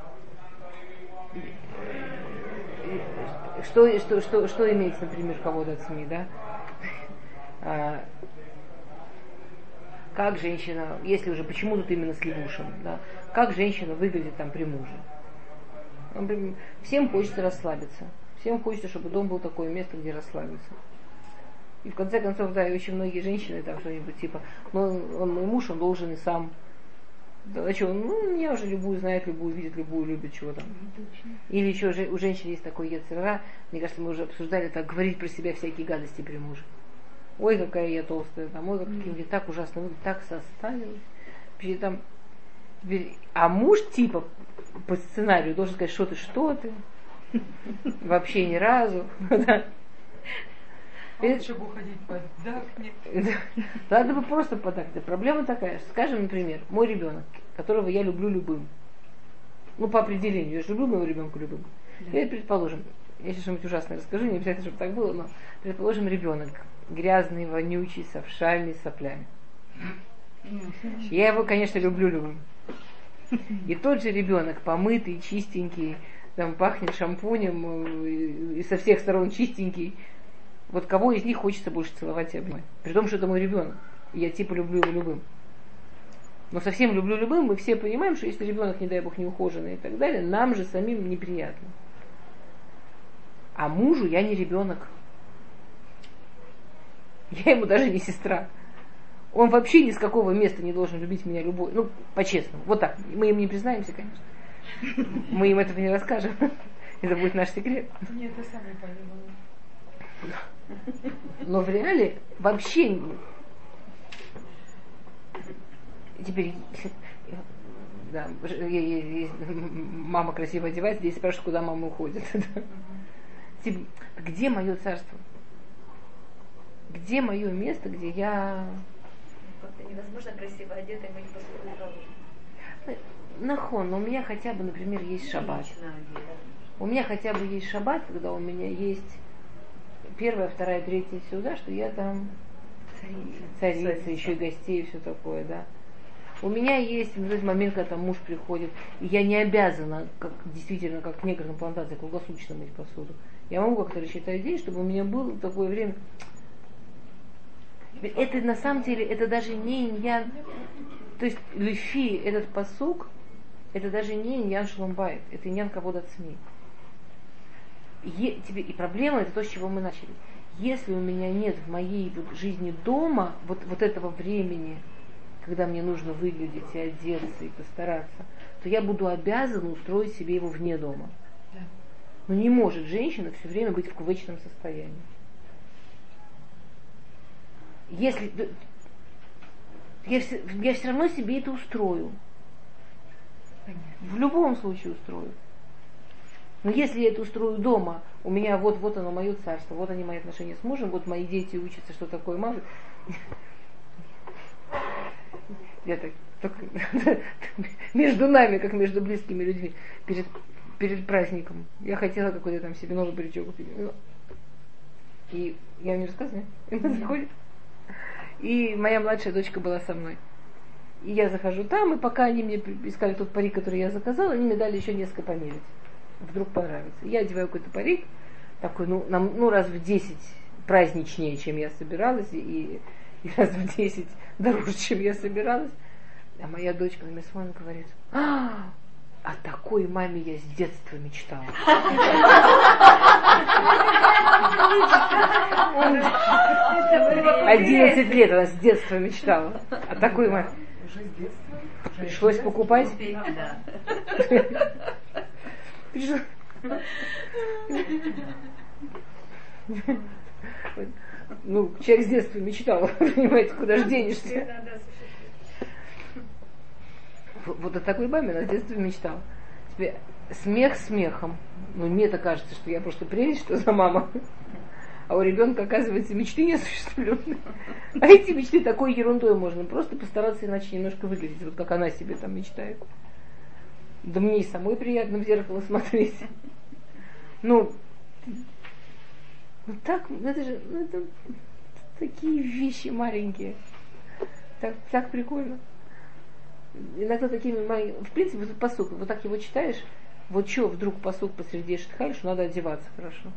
что, что, что, что имеется, например, кого-то от СМИ, да? А, как женщина, если уже, почему тут именно с левушем, да, как женщина выглядит там при муже. Всем хочется расслабиться, всем хочется, чтобы дом был такое место, где расслабиться. И в конце концов, да, и очень многие женщины там что-нибудь типа, ну, он мой муж, он должен и сам. Да, а что, ну, меня уже любую знает, любую видит, любую любит, чего там. Или еще у женщин есть такой яцера, мне кажется, мы уже обсуждали, так, говорить про себя всякие гадости при муже. Ой, какая я толстая, там, ой, как мне так ужасно, так составилась. Вообще там, А муж типа по сценарию должен сказать, что ты, что ты. Вообще ни разу. Лучше бы уходить поддакнет. Надо бы просто поддакнуть. Проблема такая, что, скажем, например, мой ребенок, которого я люблю любым. Ну, по определению, я же люблю моего ребенка любым. И предположим, я сейчас что-нибудь ужасное расскажу, не обязательно, чтобы так было, но предположим, ребенок грязный, вонючий, с овшальный, с соплями. Я его, конечно, люблю любым. И тот же ребенок, помытый, чистенький, там пахнет шампунем и со всех сторон чистенький. Вот кого из них хочется больше целовать и обнимать? При том, что это мой ребенок. И я типа люблю его любым. Но совсем люблю любым, мы все понимаем, что если ребенок, не дай бог, не ухоженный и так далее, нам же самим неприятно. А мужу я не ребенок. Я ему даже не сестра. Он вообще ни с какого места не должен любить меня любой. Ну, по-честному. Вот так. Мы им не признаемся, конечно. Мы им этого не расскажем. Это будет наш секрет. Нет, это сами понимаю. Но в реале вообще... Теперь... Да, мама красиво одевается, здесь спрашивают, куда мама уходит. Типа, где мое царство? Где мое место, где я... Как-то невозможно красиво одетым и не посуду. Нахон, но у меня хотя бы, например, есть шаббат. У меня хотя бы есть шаббат, когда у меня есть первая, вторая, третья сюда, что я там царица, царица, царица. Еще и гостей, и все такое, да. У меня есть этот момент, когда там муж приходит, и я не обязана, как, действительно, как некоторым плантациям, круглосуточно мыть посуду. Я могу как-то рассчитать день, чтобы у меня было такое время. Это на самом деле, это даже не иньян. То есть лифи, этот пасук, это даже не иньян шломбайт, это иньян кавод ацми. И, тебе, и проблема, это то, с чего мы начали. Если у меня нет в моей вот жизни дома вот, вот этого времени, когда мне нужно выглядеть и одеться, и постараться, то я буду обязана устроить себе его вне дома. Да. Но не может женщина все время быть в кувычном состоянии. Если я, я все равно себе это устрою. Понятно. В любом случае устрою. Но если я это устрою дома, у меня вот, вот оно мое царство, вот они мои отношения с мужем, вот мои дети учатся, что такое мама. Я так, так между нами, как между близкими людьми, перед, перед праздником. Я хотела какой-то там себе новый паричок купить. И я вам не рассказываю. И мы заходим. И моя младшая дочка была со мной. И я захожу там, и пока они мне искали тот парик, который я заказала, они мне дали еще несколько померить. Вдруг понравится. Я одеваю какой-то парик, такой, ну, нам, ну раз в десять праздничнее, чем я собиралась, и, и раз в десять дороже, чем я собиралась. А моя дочка на меня смотрит и говорит: а, о такой маме я с детства мечтала. одиннадцать лет она с детства мечтала. О такой маме. Уже с детства? Пришлось покупать. Ну, человек с детства мечтал, понимаете, куда же денешься. Вот о такой маме она с детства мечтала. Теперь смех смехом. Ну, мне-то кажется, что я просто прелесть, что за мама. А у ребенка, оказывается, мечты неосуществленные. А эти мечты такой ерундой можно просто постараться иначе немножко выглядеть, вот как она себе там мечтает. Да мне и самой приятно в зеркало смотреть. Ну, ну так, это же, ну, это такие вещи маленькие. Так, так прикольно. Иногда такими маленькими. В принципе, вот пасук, вот так его читаешь, вот что вдруг пасук посреди Шатхаль, что надо одеваться хорошо.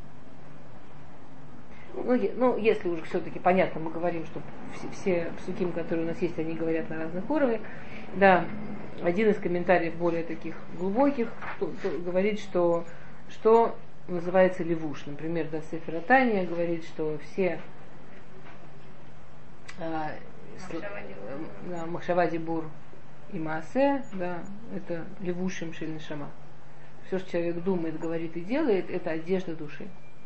Ну, е, ну, если уже все-таки понятно, мы говорим, что все, все псуким, которые у нас есть, они говорят на разных уровнях. Да, один из комментариев более таких глубоких кто, кто говорит, что, что называется левуш. Например, да, Сефер Атания говорит, что все а, да, Махшава Дибур и Маасе, да, это левушим шель нешама. Все, что человек думает, говорит и делает, это одежда души.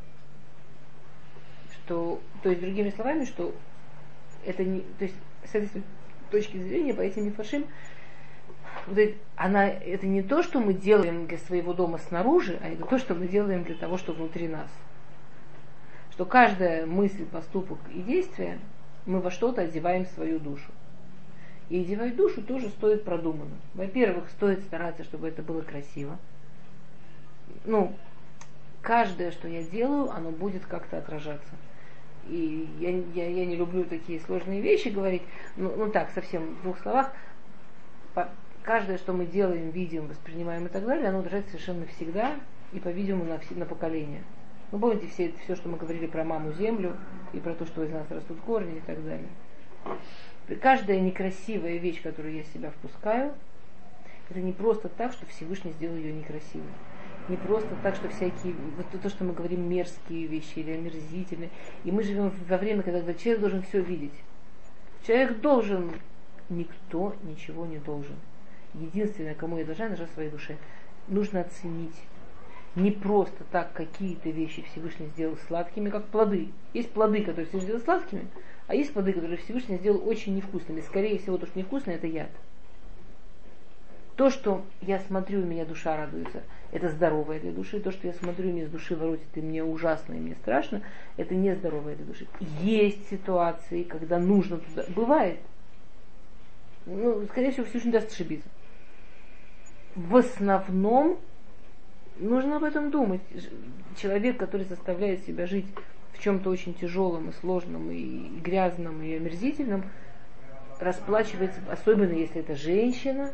Что, то есть, другими словами, что это не, то есть, с этой точки зрения, по этим мифашим, вот это, она, это не то, что мы делаем для своего дома снаружи, а это то, что мы делаем для того, что внутри нас. Что каждая мысль, поступок и действие мы во что-то одеваем свою душу. И одевать душу тоже стоит продуманно. Во-первых, стоит стараться, чтобы это было красиво. Ну, каждое, что я делаю, оно будет как-то отражаться. И я, я, я не люблю такие сложные вещи говорить, ну, ну так, совсем в двух словах. По, каждое, что мы делаем, видим, воспринимаем и так далее, оно отражается совершенно всегда и, по-видимому, на, все, на поколение. Вы помните все, все, что мы говорили про маму землю и про то, что из нас растут корни и так далее. Каждая некрасивая вещь, которую я в себя впускаю, это не просто так, что Всевышний сделал ее некрасивой. Не просто так, что всякие, вот то, что мы говорим, мерзкие вещи или омерзительные. И мы живем во время, когда человек должен все видеть. Человек должен, никто ничего не должен. Единственное, кому я должна, нажать своей душе. Нужно оценить. Не просто так какие-то вещи Всевышний сделал сладкими, как плоды. Есть плоды, которые Всевышний сделал сладкими, а есть плоды, которые Всевышний сделал очень невкусными. Скорее всего, то, что невкусное, это яд. То, что я смотрю, и меня душа радуется, это здоровое для души. То, что я смотрю, и мне с души воротит, и мне ужасно, и мне страшно, это не здоровое для души. Есть ситуации, когда нужно туда... Бывает. Ну, скорее всего, Всевышний даст ошибиться. В основном нужно об этом думать. Человек, который заставляет себя жить в чем-то очень тяжелом и сложном, и грязном, и омерзительном, расплачивается, особенно если это женщина,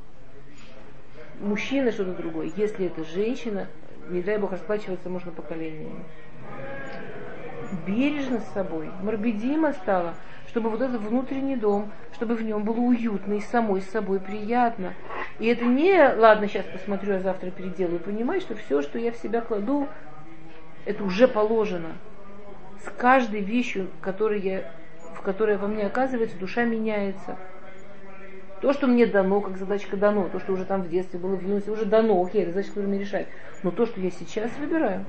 мужчина что-то другое. Если это женщина, не дай Бог, расплачиваться можно поколениями. Бережно с собой, морбидимо стало, чтобы вот этот внутренний дом, чтобы в нем было уютно и самой с собой приятно. И это не, ладно, сейчас посмотрю, а завтра переделаю. Понимать, что все, что я в себя кладу, это уже положено. С каждой вещью, которая я, в которой во мне оказывается, душа меняется. То, что мне дано, как задачка дано, то, что уже там в детстве было, в юности, уже дано, окей, это задача, которую мне решают. Но то, что я сейчас выбираю,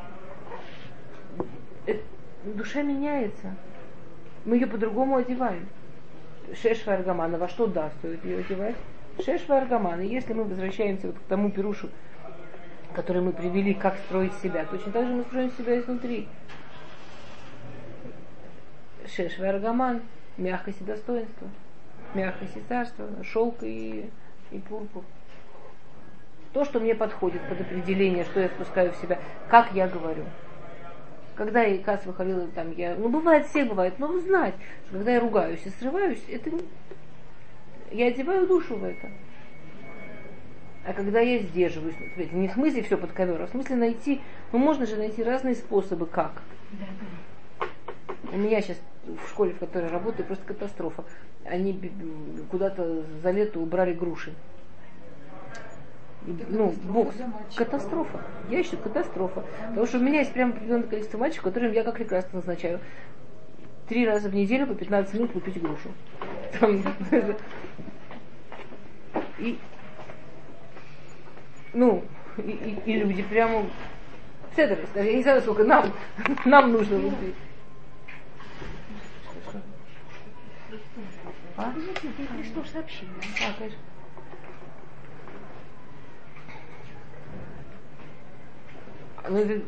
это, душа меняется. Мы ее по-другому одеваем. Шеш варгамана, во что да, стоит ее одевать? Шеш варгамана. И если мы возвращаемся вот к тому пирушу, который мы привели, как строить себя, точно так же мы строим себя изнутри. Шеш варгаман, мягкость и достоинство. Мягкость и царство, шелк и, и пурпур. То, что мне подходит под определение, что я впускаю в себя, как я говорю. Когда я кас выходила, там я, ну бывает, всех бывает, но знать, что когда я ругаюсь и срываюсь, это не, я одеваю душу в это. А когда я сдерживаюсь, не в смысле все под ковер, а в смысле найти, ну можно же найти разные способы, как. У меня сейчас в школе, в которой работаю, просто катастрофа. Они куда-то за лето убрали груши. Ну, бокс. Катастрофа. Я считаю, катастрофа. Потому что у меня есть прям определенное количество мальчиков, которым я как лекарство назначаю. Три раза в неделю по пятнадцать минут купить грушу. Там, и, ну, и, и, и люди прямо... Я не знаю, сколько нам, нам нужно выпить. А? Пришло сообщение. А, конечно. Ну, это,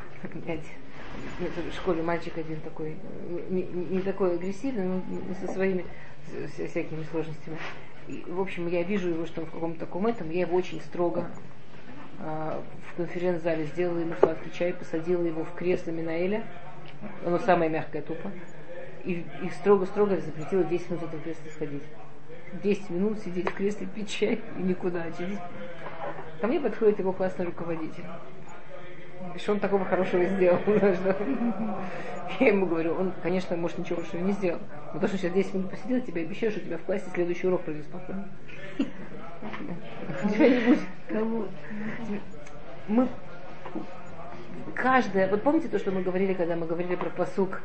в школе мальчик один такой, не, не такой агрессивный, но со своими с, всякими сложностями. И, в общем, я вижу его, что он в каком-то таком этом, я его очень строго а, в конференц-зале сделала ему сладкий чай, посадила его в кресло Минаэля, оно самое мягкое тупо, и, и строго-строго запретила десять минут от этого кресла сходить. десять минут сидеть в кресле, пить чай и никуда. Через... Ко мне подходит его классный руководитель. Что он такого хорошего сделал? Я ему говорю, он, конечно, может, ничего хорошего не сделал. Но то, что сейчас десять минут посидел, тебе обещаю, что у тебя в классе следующий урок пройдет спокойно. Тебя не будет. Кого? Мы каждая... Вот помните то, что мы говорили, когда мы говорили про пасук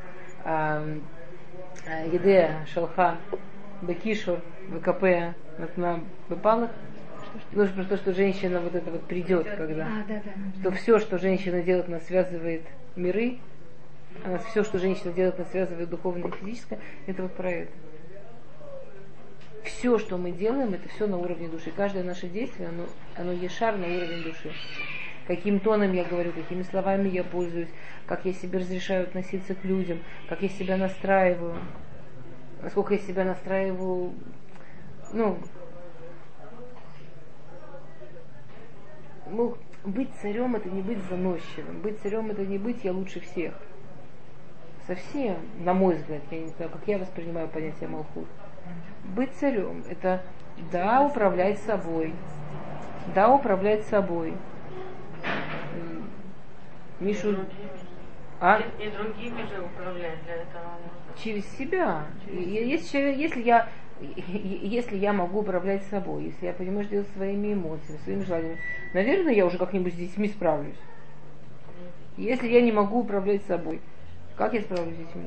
Едея, Шалха, Бекишур, ВКП, Натна, Бепалах? Ну, про то, что женщина вот это вот придет, когда. А, да, да. Что все, что женщина делает, нас связывает миры, а все, что женщина делает, нас связывает духовное и физическое, это вот про это. все, что мы делаем, это все на уровне души. Каждое наше действие, оно, оно ешар на уровень души. Каким тоном я говорю, какими словами я пользуюсь, как я себе разрешаю относиться к людям, как я себя настраиваю, насколько я себя настраиваю, ну, ну, быть царем это не быть заносчивым, быть царем это не быть я лучше всех. Совсем, на мой взгляд, я не знаю, как я воспринимаю понятие Малхут. Быть царем это да, управлять собой, да, управлять собой. Мишу, а? И, и другими же управлять для этого. Через себя. Если, если, я, если я могу управлять собой, если я понимаю, что делать своими эмоциями, своими желаниями, наверное, я уже как-нибудь с детьми справлюсь. Если я не могу управлять собой, как я справлюсь с детьми?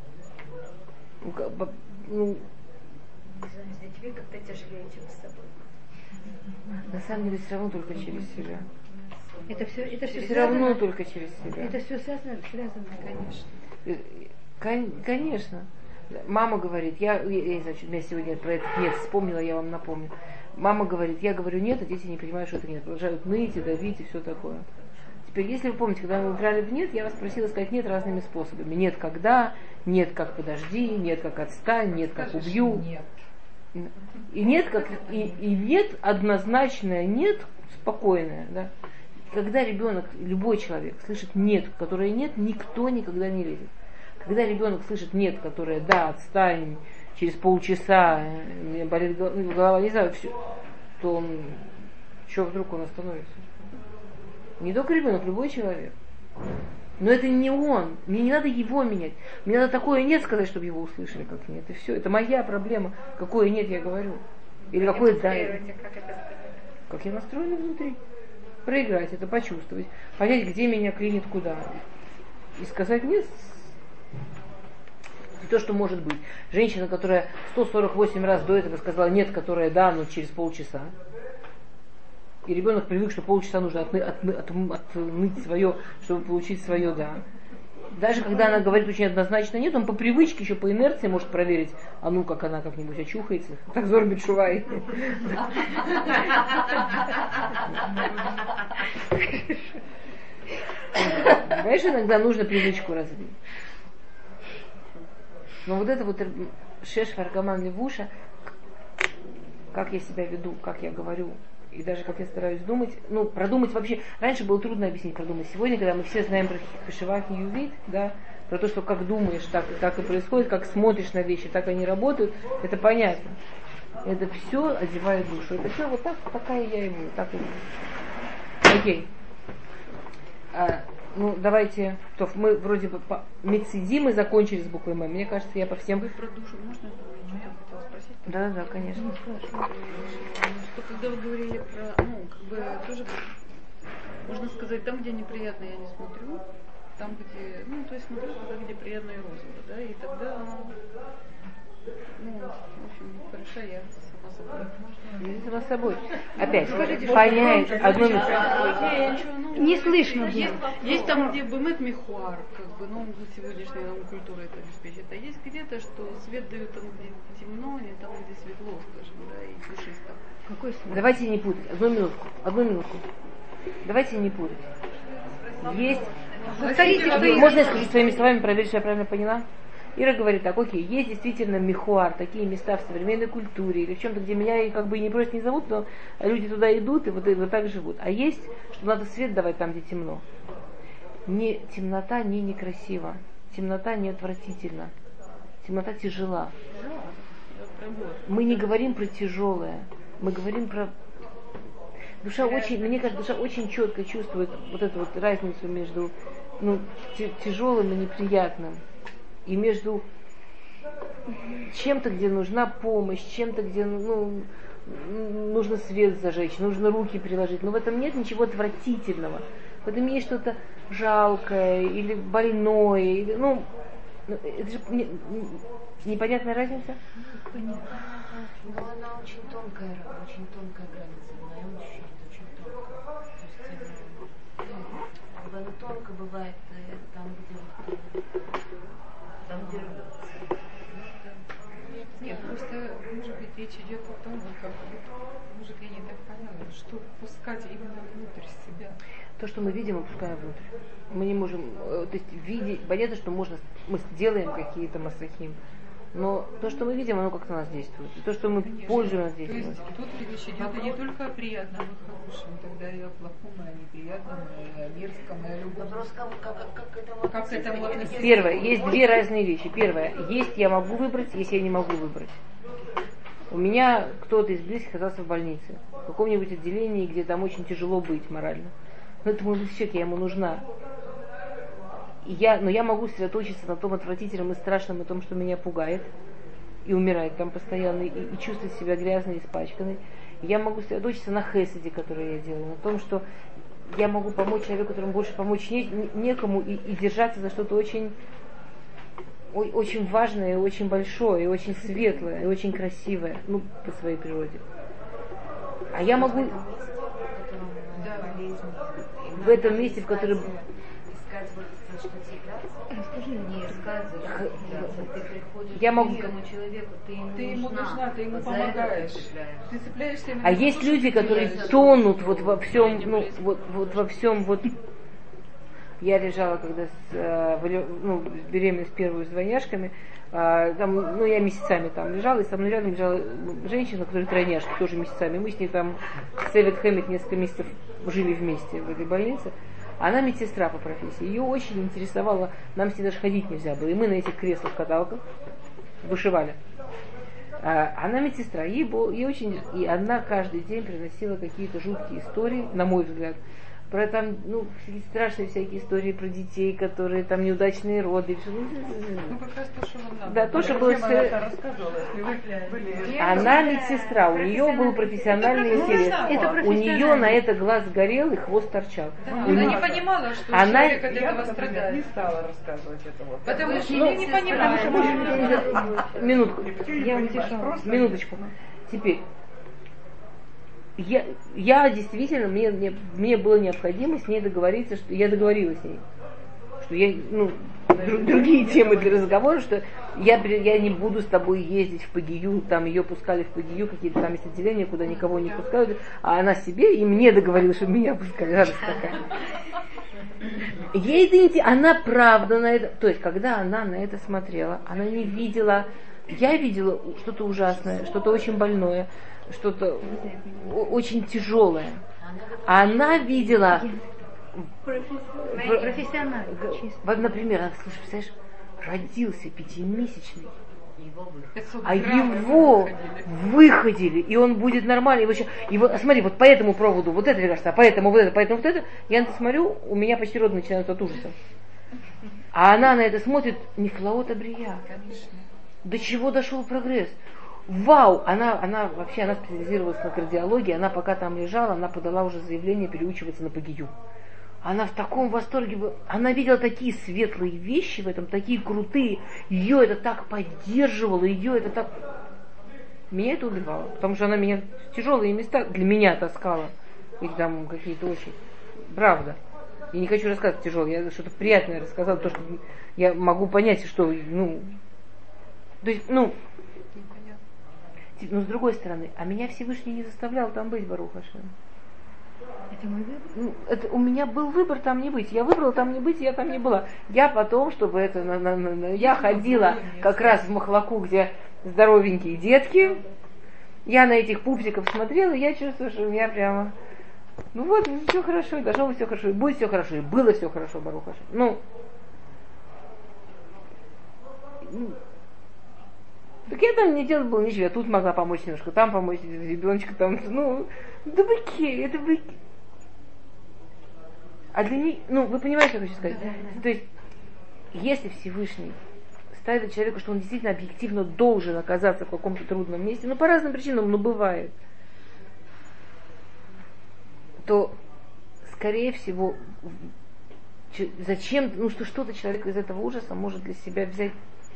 Ну, с детьми как-то тяжелее, чем с собой. На самом деле все равно только через себя. Это все, это все, все равно только через себя. Это все связано, связано, конечно. Конечно. Мама говорит, я, я, я не знаю, у меня сегодня про это нет, вспомнила, я вам напомню. Мама говорит, я говорю нет, а дети не понимают, что это нет. Продолжают ныть и давить и все такое. Теперь, если вы помните, когда мы играли в нет, я вас просила сказать нет разными способами. Нет когда, нет как подожди, нет как отстань, нет как убью. Нет. И нет как и, и нет однозначное нет спокойное, да. Когда ребенок, любой человек слышит нет, которое нет, никто никогда не лезет. Когда ребенок слышит нет, которое да, отстань, через полчаса, мне болит голова, не знаю, все, то он, что вдруг он остановится? Не только ребенок, любой человек. Но это не он. Мне не надо его менять. Мне надо такое нет сказать, чтобы его услышали, как нет. И все. Это моя проблема. Какое нет я говорю. Или какое да. Как я настроена внутри. Проиграть это, почувствовать. Понять, где меня клинит, куда. И сказать нет. И то, что может быть. Женщина, которая сто сорок восемь раз до этого сказала нет, которая да, но через полчаса. И ребенок привык, что полчаса нужно отны, отны, отны, отныть свое, чтобы получить свое да. Даже когда она говорит очень однозначно нет, он по привычке, еще по инерции может проверить, а ну как она как-нибудь очухается. Так Зорбит Шувай. Понимаешь, иногда нужно привычку развить. Но вот это вот шеш варгаман левуша, как я себя веду, как я говорю, и даже как я стараюсь думать, ну, продумать вообще, раньше было трудно объяснить, продумать. Сегодня, когда мы все знаем про Хишевах и Ювит, да, про то, что как думаешь, так, так и происходит, как смотришь на вещи, так они работают, это понятно. Это все одевает душу. Это все вот так, такая я ему, так и ему. Окей. А, ну, давайте, то мы вроде бы по Мецеди мы закончили с буквой М. Мне кажется, я по всем... Вы про душу можно? Да, да, конечно. Что когда вы говорили про, ну, как бы тоже, можно сказать, там, где неприятно, я не смотрю, там, где, ну, то есть смотрю туда, где приятно и розово, да, и тогда, ну, в общем, хороша я сама собой. Сама собой. Опять, понять одну минуту. Не слышно. Есть, есть там, где бэмет михуар, как бы, ну, сегодняшняя культура это обеспечит, а есть где-то, что свет дают там, где темно, не там, где светло, скажем, да, и пушисто. Какой свет? Давайте не путать. Одну минутку. Одну минутку. Давайте не путать. Есть... Повторите, что можно я скажу своими словами, проверить, что я правильно поняла? Ира говорит так, окей, есть действительно михуар, такие места в современной культуре или в чем-то, где меня как бы не просят, не зовут, но люди туда идут и вот, и вот так живут. А есть, что надо свет давать там, где темно. Не, темнота не некрасива, темнота не отвратительна, темнота тяжела. Мы не говорим про тяжелое, мы говорим про... Душа очень, мне кажется, душа очень четко чувствует вот эту вот разницу между ну, тяжелым и неприятным. И между чем-то, где нужна помощь, чем-то, где ну, нужно свет зажечь, нужно руки приложить. Но в этом нет ничего отвратительного. В этом есть что-то жалкое или больное. Или, ну, это же не, непонятная разница? Понятно. Но она очень тонкая, очень тонкая граница. В моем ощущении это очень тонко. То есть, ну, она тонко бывает там, где вот там, где нет, просто, может быть, речь идет о том, вот как, может, я не так поняла, что пускать именно внутрь себя. То, что мы видим, мы пускаем внутрь. Мы не можем, то есть видеть, понятно, что можно, мы сделаем какие-то массахим, но то, что мы видим, оно как-то на нас действует. И то, что мы Конечно. пользуем, То есть тут речь идет не только о приятном и хорошем, тогда и о плохом, и о неприятном, и о мерзком, и о любом. Вопрос, как, как, как к этому Как к этому относиться? Первое, есть две разные вещи. Первое, есть я могу выбрать, есть я не могу выбрать. У меня кто-то из близких оказался в больнице, в каком-нибудь отделении, где там очень тяжело быть морально. Но это мой человек, я ему нужна. И я, но я могу сосредоточиться на том отвратительном и страшном, и том, что меня пугает, и умирает там постоянно, и, и чувствовать себя грязной, испачканной. И я могу сосредоточиться на хеседе, который я делаю, на том, что я могу помочь человеку, которому больше помочь не, не, некому, и, и держаться за что-то очень, о, очень важное, и очень большое, и очень светлое, и очень красивое, ну, по своей природе. А я могу в этом месте, в котором я могу... человеку, ты ему, Ты ему нужна, нужна, ты ему вот помогаешь. Ты цепляешься именно А за есть то, люди, что ты которые делаешь. тонут вот во всем, ну, вот, вот во всем, вот. Я лежала, когда с, э, в, ну, беременность первую с двойняшками, э, там, ну, я месяцами там лежала, и со мной рядом лежала женщина, которая тройняшки, тоже месяцами. Мы с ней там с Эвет Хэммит несколько месяцев жили вместе в этой больнице. Она медсестра по профессии. Ее очень интересовало, нам с ней даже ходить нельзя было. И мы на этих креслах-каталках вышивали. А, она медсестра. Ей, было, ей очень, и она каждый день приносила какие-то жуткие истории, на мой взгляд, про там, ну, страшные всякие истории про детей, которые там неудачные роды. Ну, как раз то, что вам надо. Да, то, что было все... Она медсестра, у нее был профессиональный интерес. У нее на это глаз горел и хвост торчал. Да, у она нее... не понимала, что она... человек от этого страдает. Не стала рассказывать этого. Потому что Ну, я не понимала. Минутку. Я утешала. Минуточку. Теперь. Я, я действительно, мне, мне, мне было необходимо с ней договориться, что я договорилась с ней, что я, ну, друг, другие темы для разговора, что я, я не буду с тобой ездить в ПГЮ, там ее пускали в ПГЮ, какие-то там есть отделения, куда никого не пускают, а она себе и мне договорилась, что меня пускали, радость такая. Ей это не, она правда на это, то есть, когда она на это смотрела, она не видела, я видела что-то ужасное, что-то очень больное, что-то очень тяжелое. А она видела... Профессионально. Вот, например, она, слушай, представляешь, родился пятимесячный, а его выходили, и он будет нормальный. Его, и вот, смотри, вот по этому проводу вот это лекарство, а поэтому вот это, поэтому вот это. Я на это смотрю, у меня почти роды начинаются от ужаса. А она на это смотрит, нефлаот абрия. До чего дошел прогресс? Вау! Она, она вообще она специализировалась на кардиологии, она пока там лежала, она подала уже заявление переучиваться на ПГЮ. Она в таком восторге была. Она видела такие светлые вещи в этом, такие крутые. Ее это так поддерживало, ее это так... Меня это убивало, потому что она меня в тяжелые места для меня таскала. Или там какие-то очень... Правда. Я не хочу рассказывать тяжелое, я что-то приятное рассказала, то, что я могу понять, что, ну... То есть, ну... Но с другой стороны, а меня Всевышний не заставлял там быть, Барух Ашем. Это мой выбор? Ну, это, у меня был выбор там не быть. Я выбрала там не быть, я там не была. Я потом, чтобы это... На, на, на, на, я ходила как раз в Махлаку, где здоровенькие детки. Я на этих пупсиков смотрела, и я чувствую, что у меня прямо... Ну вот, все хорошо, и должно быть все хорошо, и будет все хорошо, и было все хорошо, Барух Ашем. Ну... Так я там не делала было ничего, я тут могла помочь немножко, там помочь, ребеночка там, ну, да быки, это быки. А для них, ну, вы понимаете, что я хочу сказать? Да, да. То есть, если Всевышний ставит человеку, что он действительно объективно должен оказаться в каком-то трудном месте, ну, по разным причинам, но бывает, то, скорее всего, зачем, ну, что что-то человек из этого ужаса может для себя взять.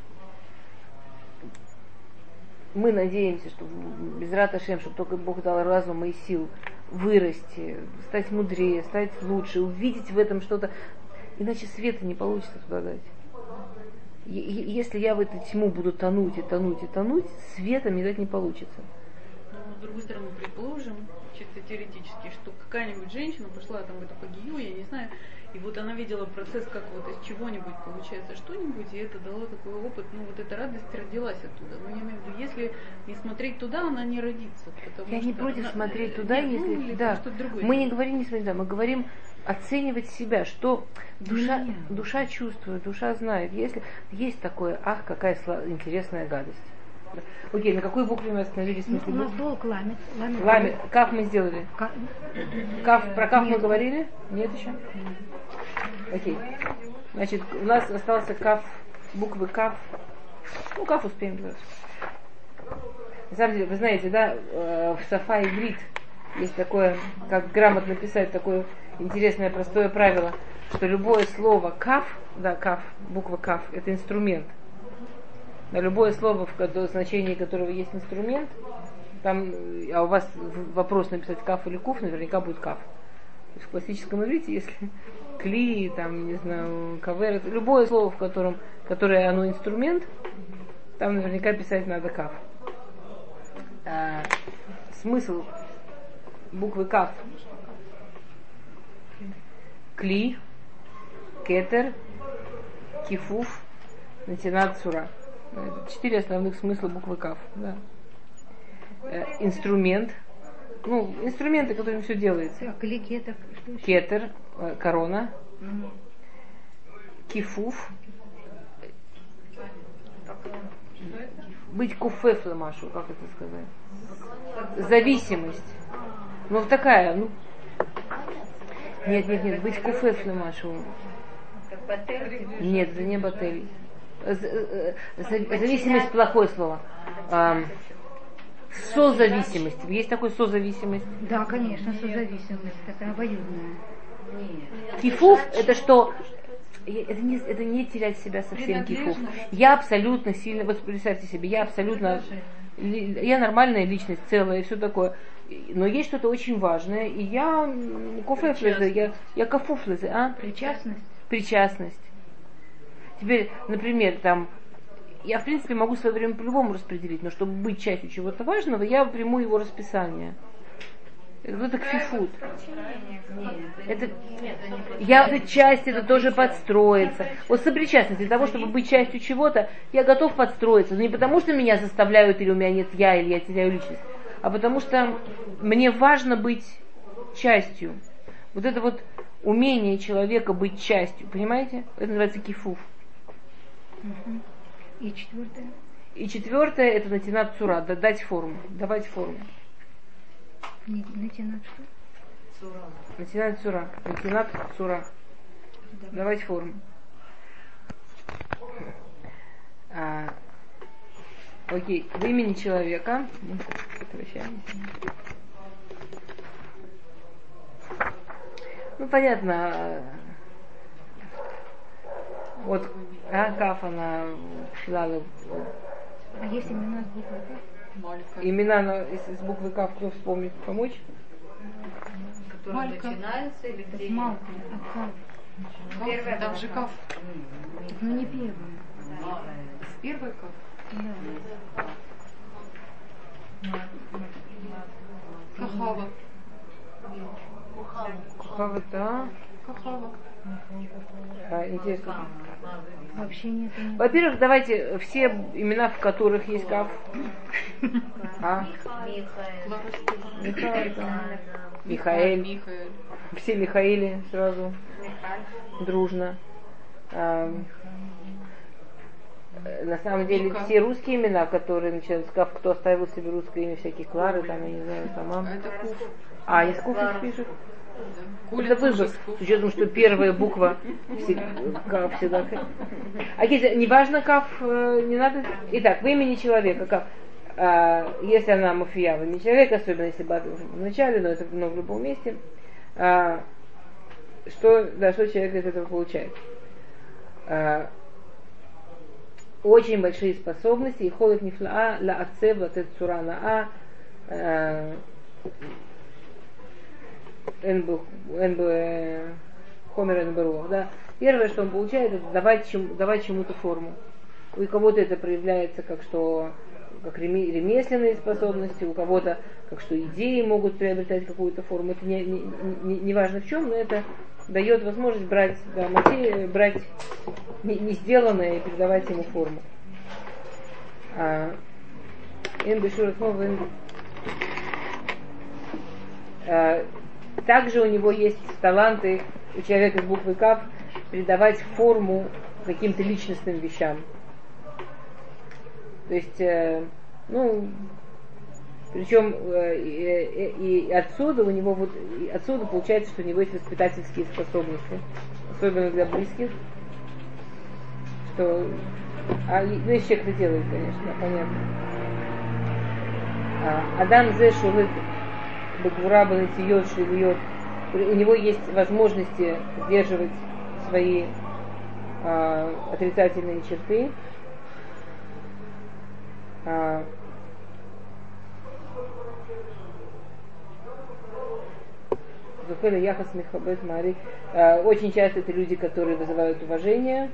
Мы надеемся, что без Рат Ашем, чтобы только Бог дал разум и сил вырасти, стать мудрее, стать лучше, увидеть в этом что-то. Иначе света не получится туда дать. Если я в эту тьму буду тонуть и тонуть и тонуть, света мне дать не получится. Но, с другой стороны, предположим, чисто теоретически, что какая-нибудь женщина пошла там в эту пагию, я не знаю, и вот она видела процесс, как вот из чего-нибудь получается что-нибудь, и это дало такой опыт, ну вот эта радость родилась оттуда. Но я имею в виду, если не смотреть туда, она не родится. Я не против она, смотреть туда, нет, если... ну, да. Мы не говорим не смотреть туда, мы говорим оценивать себя, что душа, душа чувствует, душа знает. Если есть такое, ах, какая интересная гадость. Окей, на какой букве мы остановились? Ну, у нас долг ламит. Ламит. Ламит. Каф мы сделали? Ка... Каф, про каф мы говорили? Нет еще? Окей. Значит, у нас остался каф, буквы каф. Ну, каф успеем делать. На самом деле, вы знаете, да, в Сафа иврит есть такое, как грамотно писать, такое интересное простое правило, что любое слово каф, да, каф, буква каф, это инструмент. На любое слово, в значении которого есть инструмент, там, а у вас вопрос написать каф или куф, наверняка будет каф. То есть в классическом иврите, если кли, там, не знаю, кавер, это любое слово, в котором, которое оно инструмент, там наверняка писать надо каф. А, смысл буквы каф: кли, кетер, кифуф, натинат сура. Четыре основных смысла буквы каф. Да. Э, инструмент. Ну, инструменты, которыми все делается. Кли, кетер, кетер, э, корона. Угу. Кифуф. Быть куфеф ламашу, как это сказать? Зависимость. Ну, такая, ну. Нет, нет, нет, быть куфеф ламашу. Нет, это не батель. Зависимость — плохое слово. А, созависимость. Есть такой созависимость? Да, конечно, созависимость. Это обоюдная. Кифуф — это что? Это не, это не терять себя совсем, кифуф. Я абсолютно сильно, вот представьте себе, я абсолютно, я нормальная личность, целая и все такое. Но есть что-то очень важное, и я куфефлезе, я, я кафуфлезе, а? Причастность. Причастность. Теперь, например, там, я, в принципе, могу свое время по-любому распределить, но чтобы быть частью чего-то важного, я приму его расписание. Это, это кфифут. Это, я, эта часть, это тоже подстроиться. Вот сопричастность, для того, чтобы быть частью чего-то, я готов подстроиться. Но не потому, что меня заставляют, или у меня нет я, или я теряю личность, а потому что мне важно быть частью. Вот это вот умение человека быть частью, понимаете? Это называется кифуф. И четвертое? И четвертое — это натинат цура, дать форму, давать форму. Натинат что? Натинат цура. Натинат цура. Да. Давать форму. А, окей, в имени человека. Возвращаемся. Ну, понятно. Вот, а, каф, она филала. А есть имена с буквой каф? Имена на, с буквы каф, кто вспомнит, помочь? Которые Малька. начинаются или где? С Малка, а каф. Первая там же каф. Ну не первая. С первой каф? Да. Кахава. Кахава, да. Кахава. А, интересно. Вообще нет. нет. Во-первых, давайте все имена, в которых есть каф. А? Михаил, да. Михаэль. Михаэль. Все Михаили сразу. Дружно. А, на самом деле, Вика. все русские имена, которые начинаются с каф, кто оставил себе русское имя, всякие Клары, там, я не знаю, сама. А это куф. А, из куфа пишут. Коля Это выбор, с учетом, что первая буква каф всегда. А если неважно каф, не надо. Итак, в имени человека каф. А, если она мафия в имени человека, особенно если бат в начале, но это но в любом месте, а, что, да, что человек из этого получает? А, очень большие способности, и холод нифлаа, ла ацев, ла тет цура на а, Хомер Энберух, да. Первое, что он получает, это давать, чем, давать чему-то форму. У кого-то это проявляется как что как ремесленные способности, у кого-то как что идеи могут приобретать какую-то форму. Это не, не, не, не важно в чем, но это дает возможность брать, да, материю, брать не, не сделанное и передавать ему форму. А, а, также у него есть таланты у человека с буквой Кав придавать форму каким-то личностным вещам. То есть, э, ну, причем э, э, и отсюда у него вот, и отсюда получается, что у него есть воспитательские способности, особенно для близких, что, а, ну, если человек это делает, конечно, понятно. А, Адам зе шулык баквура банатиот шевиот, у него есть возможности сдерживать свои а, отрицательные черты. А, Яхас Михабет Мари. Очень часто это люди, которые вызывают уважение.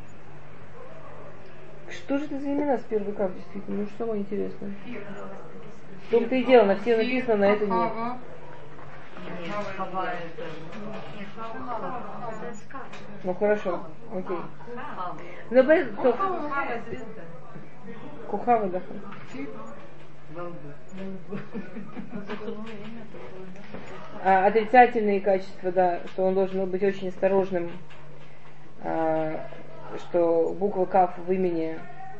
Что же это за имена с первой кав, действительно? Ну, что самое интересное? В том-то и дело, на все написано, на это нет. Ну хорошо, окей. Но поэтому Кухава, да. А, отрицательные качества, да, что он должен быть очень осторожным, а, что буква Каф в имени,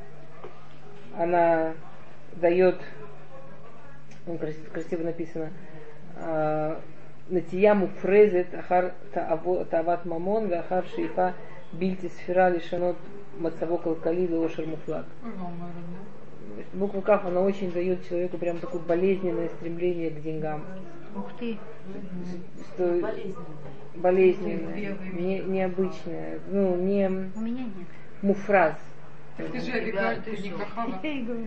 она дает, ну, красиво, красиво написано, натия муфрезет ахар тават мамон ахар шейфа бильти сфера лишенот мацаво калкали лошер муфлаг. Буква Каф, она очень дает человеку прям такое болезненное стремление к деньгам. Ух ты. Что болезненное, не, необычное, ну не. У меня нет. Муфраз. Так ты же Авигаль, ты не Кахава. Я и говорю.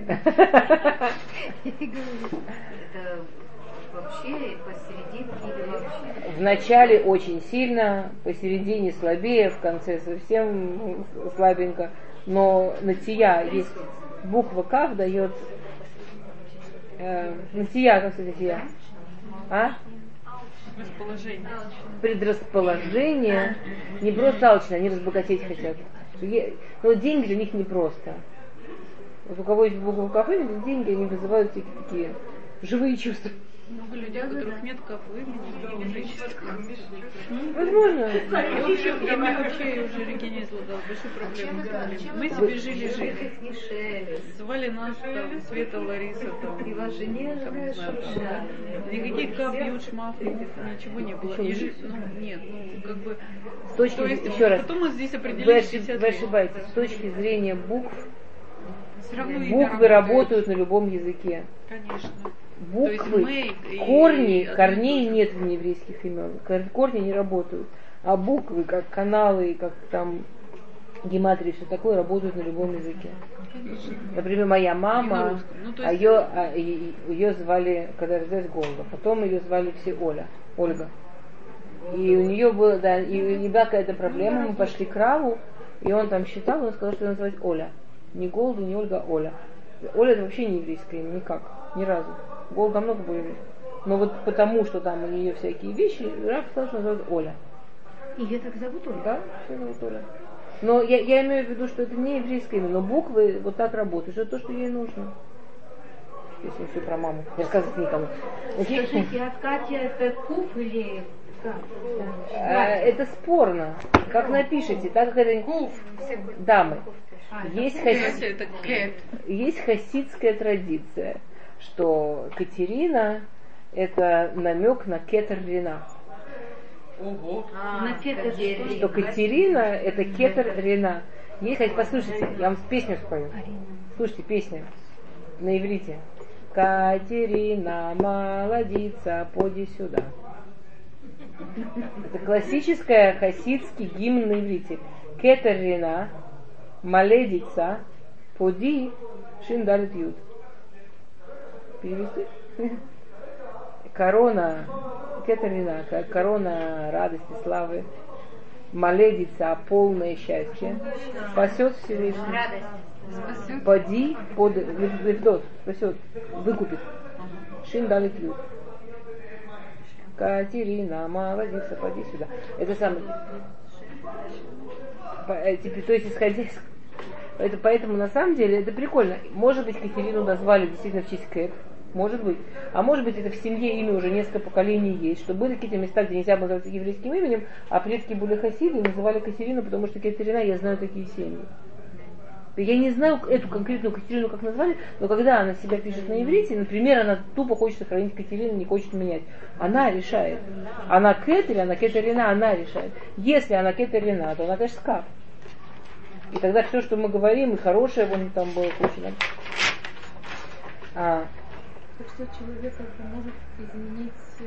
Это вообще посерединке или вообще? В начале очень сильно, посередине слабее, в конце совсем слабенько. Но натия есть. Буква Кав дает э, натия, как сказать, натия? А? Расположение. Предрасположение. Не просто алчно, они разбогатеть хотят. Но деньги для них не просто. Вот у кого есть буква Кав, деньги, они вызывают всякие такие живые чувства. Много людей, у которых нет кафы, имени, уже чувства. Возможно. Я вообще, я мне вообще уже Реки не излагала, большие проблемы. Мы себе жили, жили. Звали нас там Света, Лариса, там, там не знаю, там, никаких кап, ют, шмаф, ничего не было. И жи... ну, нет, ну, как бы... С точки, то есть, еще раз, потом мы здесь определились вы, вы ошибаетесь. С точки зрения букв, буквы работают. работают на любом языке. Конечно. Буквы, корни, корней нет в нееврейских имен. Корни не работают. А буквы, как каналы, как там гематрия, все такое, работают на любом языке. Например, моя мама, ну, есть... а ее, а, ее звали, когда родилась Голда, потом ее звали все Оля, Ольга. И у нее была, да, и у нее была какая-то проблема, мы пошли к Раву, и он там считал, он сказал, что ее называть Оля. Не Голда, не Ольга, а Оля. Оля это вообще не еврейское имя, никак, ни разу. Голда много было. Но вот потому, что там у нее всякие вещи, Раф сказал, что называют Оля. Ее так зовут Оля? Да, все зовут Оля. Но я, я имею в виду, что это не еврейское имя, но буквы вот так работают. Это то, что ей нужно. Если все про маму. Не рассказывать никому. Скажите, а Катя это Куф или как? А, это спорно. Как напишите, так как это Куф. Дамы. Есть, хаси... есть хасидская традиция, что Катерина это намек на кетер рина. Ого. А, на кетер, что Катерина это кетер рина. Есть, послушайте, я вам песню спою. Слушайте песню на иврите. Катерина, молодица, поди сюда. Это классическая хасидский гимн на иврите. Кетер рина. Маледица, поди, шиндалит ют. Перевести? Корона, кетерина, корона радости, славы. Маледица, полное счастье. Спасет Всевышний. Спасет. Поди под Левдот, спасет, выкупит. Шин дали ключ. Катерина, молодец, поди сюда. Это самое. То есть исходя из... Это, поэтому на самом деле это прикольно. Может быть, Катерину назвали действительно в честь Кэт. Может быть. А может быть, это в семье имя уже несколько поколений есть, что были какие-то места, где нельзя было называться еврейским именем, а предки были хасиды и называли Катерину, потому что Катерина, я знаю такие семьи. Я не знаю эту конкретную Катерину, как назвали, но когда она себя пишет на иврите, например, она тупо хочет сохранить Катерину, не хочет менять. Она решает. Она Кэт или она Катерина, она решает. Если она Катерина, то она, конечно, скаф. И тогда все, что мы говорим, и хорошее, вон там было куча. А. Так что человек как-то может изменить...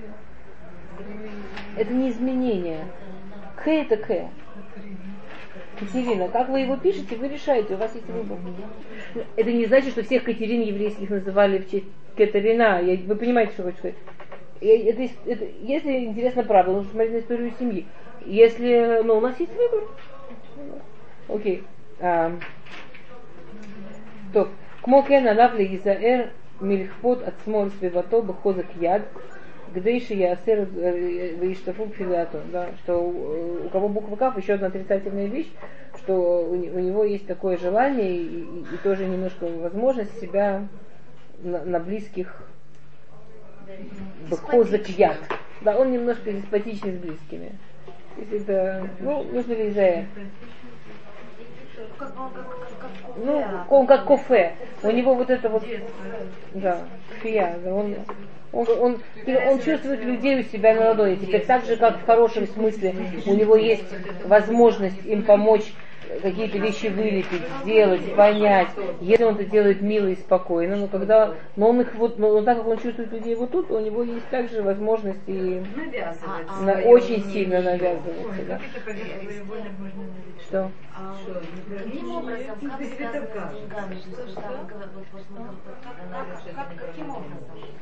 Это не изменение. К это К. Катерина, как вы его пишете, вы решаете, у вас есть выбор. Это не значит, что всех Катерин еврейских называли в честь Катерина. Я, вы понимаете, что хочу сказать? Это, это, если интересно правда, нужно смотреть на историю семьи. Если, ну, у нас есть выбор. Окей. А, то, кмокен алав легизаэр мильхпот от смол свивато бхозак яд, гдейши ясер виштафу филато. Да, что у кого буква Каф, еще одна отрицательная вещь, что у, у него есть такое желание и, и, и тоже немножко возможность себя на, на близких бхозак яд. Да, он немножко деспотичный с близкими. Если это, ну, нужно ли заэр. Как, как, как, Ну, он как кофе. У него вот это вот, да, фия, да, он, он, он, он чувствует людей у себя на ладони. Теперь так же, как в хорошем смысле, у него есть возможность им помочь какие-то вещи вылепить, сделать, понять, если он это делает мило и спокойно, но когда, но он их вот, но так как он чувствует людей вот тут, у него есть также возможность и на, очень сильно навязываться. Да. Что? Каким образом? Каким образом?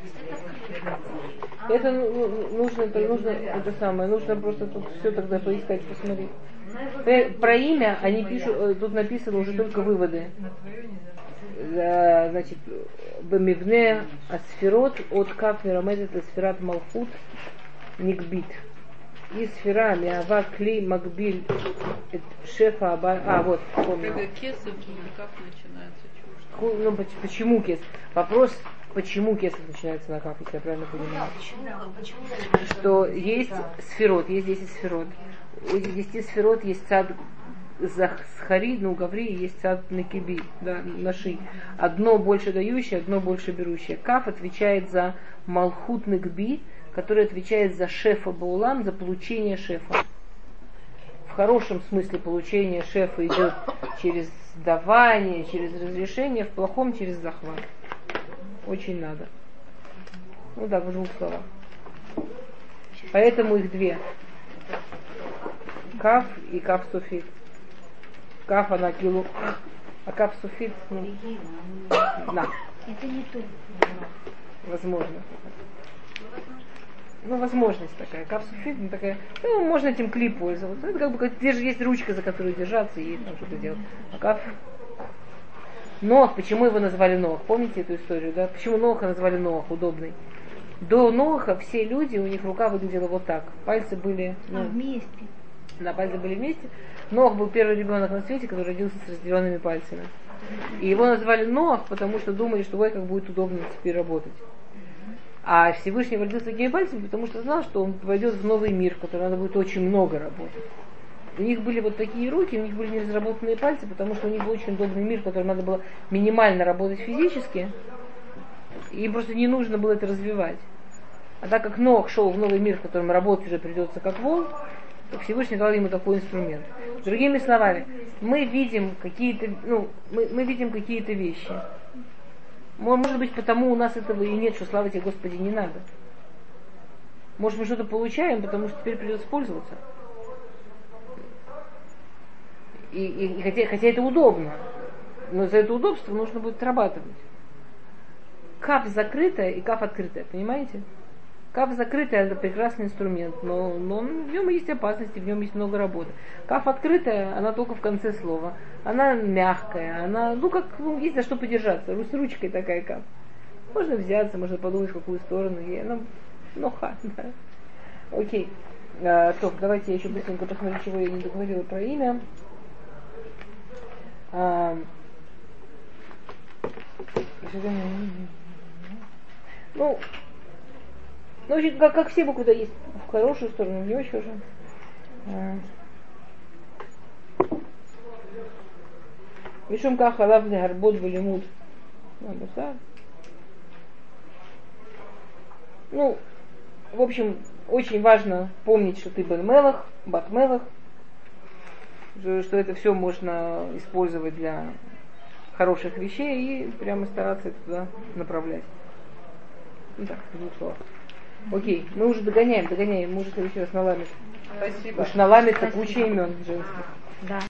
Это нужно, это нужно, это самое, нужно просто тут все тогда поискать, посмотреть. Про имя они пишут, тут написано уже только выводы. Значит, Бамивне Асферот от Каф Мирамедет Асферат Малхут Никбит. И сфера Миава Кли Макбиль Шефа Аба. А, вот, помню. Когда кесов, как начинается чушь? Ну, почему кес? Вопрос, почему кесов начинается на Каф, если я правильно понимаю. Что есть сферот, есть десять сферот. У этих десяти сферот есть цад Захари, ну, Гаври, есть цад Накиби, да, Наши. Одно больше дающее, одно больше берущее. Каф отвечает за Малхут Накби, который отвечает за шефа Баулам, за получение шефа. В хорошем смысле получение шефа идет через давание, через разрешение, в плохом через захват. Очень надо. Ну так, в двух словах. Поэтому их две. Каф и каф суфит. Каф она килу, а каф суфит, ну, на. Это не то. Возможно. Ну, возможность такая. Каф суфит, ну, такая, ну, можно этим кли пользоваться. Это как бы, как, есть ручка, за которую держаться и там что-то делать. А каф... Ноах, почему его назвали Ноах? Помните эту историю, да? Почему Ноаха назвали Ноах, удобный? До Ноаха все люди, у них рука выглядела вот так. Пальцы были... Ну, а вместе. Да, пальцы были вместе. Ноах был первый ребенок на свете, который родился с разделенными пальцами. И его назвали Ноах, потому что думали, что ой, как будет удобно теперь работать. А Всевышний родился с такими пальцами, потому что знал, что он войдет в новый мир, в котором надо будет очень много работать. У них были вот такие руки, у них были неразработанные пальцы, потому что у них был очень удобный мир, в котором надо было минимально работать физически. И им просто не нужно было это развивать. А так как Ноах шел в новый мир, в котором работать уже придется как вол, то Всевышний дал ему такой инструмент. Другими словами, мы видим какие-то, ну, мы, мы видим какие-то вещи. Может быть, потому у нас этого и нет, что слава тебе, Господи, не надо. Может, мы что-то получаем, потому что теперь придется пользоваться. И, и, и хотя, хотя это удобно, но за это удобство нужно будет отрабатывать. Каф закрытая и каф открытая, понимаете? Каф закрытая, это прекрасный инструмент, но, но в нем есть опасности, в нем есть много работы. Каф открытая, она только в конце слова. Она мягкая, она, ну как, ну, есть за что подержаться. С ручкой такая каф. Можно взяться, можно подумать, в какую сторону. И она, ну ха, да. Окей. А, то, давайте я еще быстренько посмотрю, чего я не договорила про имя. А, ну, ну, в общем, как, как все буквы, да, есть в хорошую сторону, в не очень хорошую. Мишум ках халав гарбот балимут. Ну, в общем, очень важно помнить, что ты бен мелах, бат мелах, что это все можно использовать для хороших вещей и прямо стараться это туда направлять. Ну так, в двух словах. Окей, мы уже догоняем, догоняем, мы уже в следующий раз наламит. Спасибо. Уж наламится куча имен женских. Да.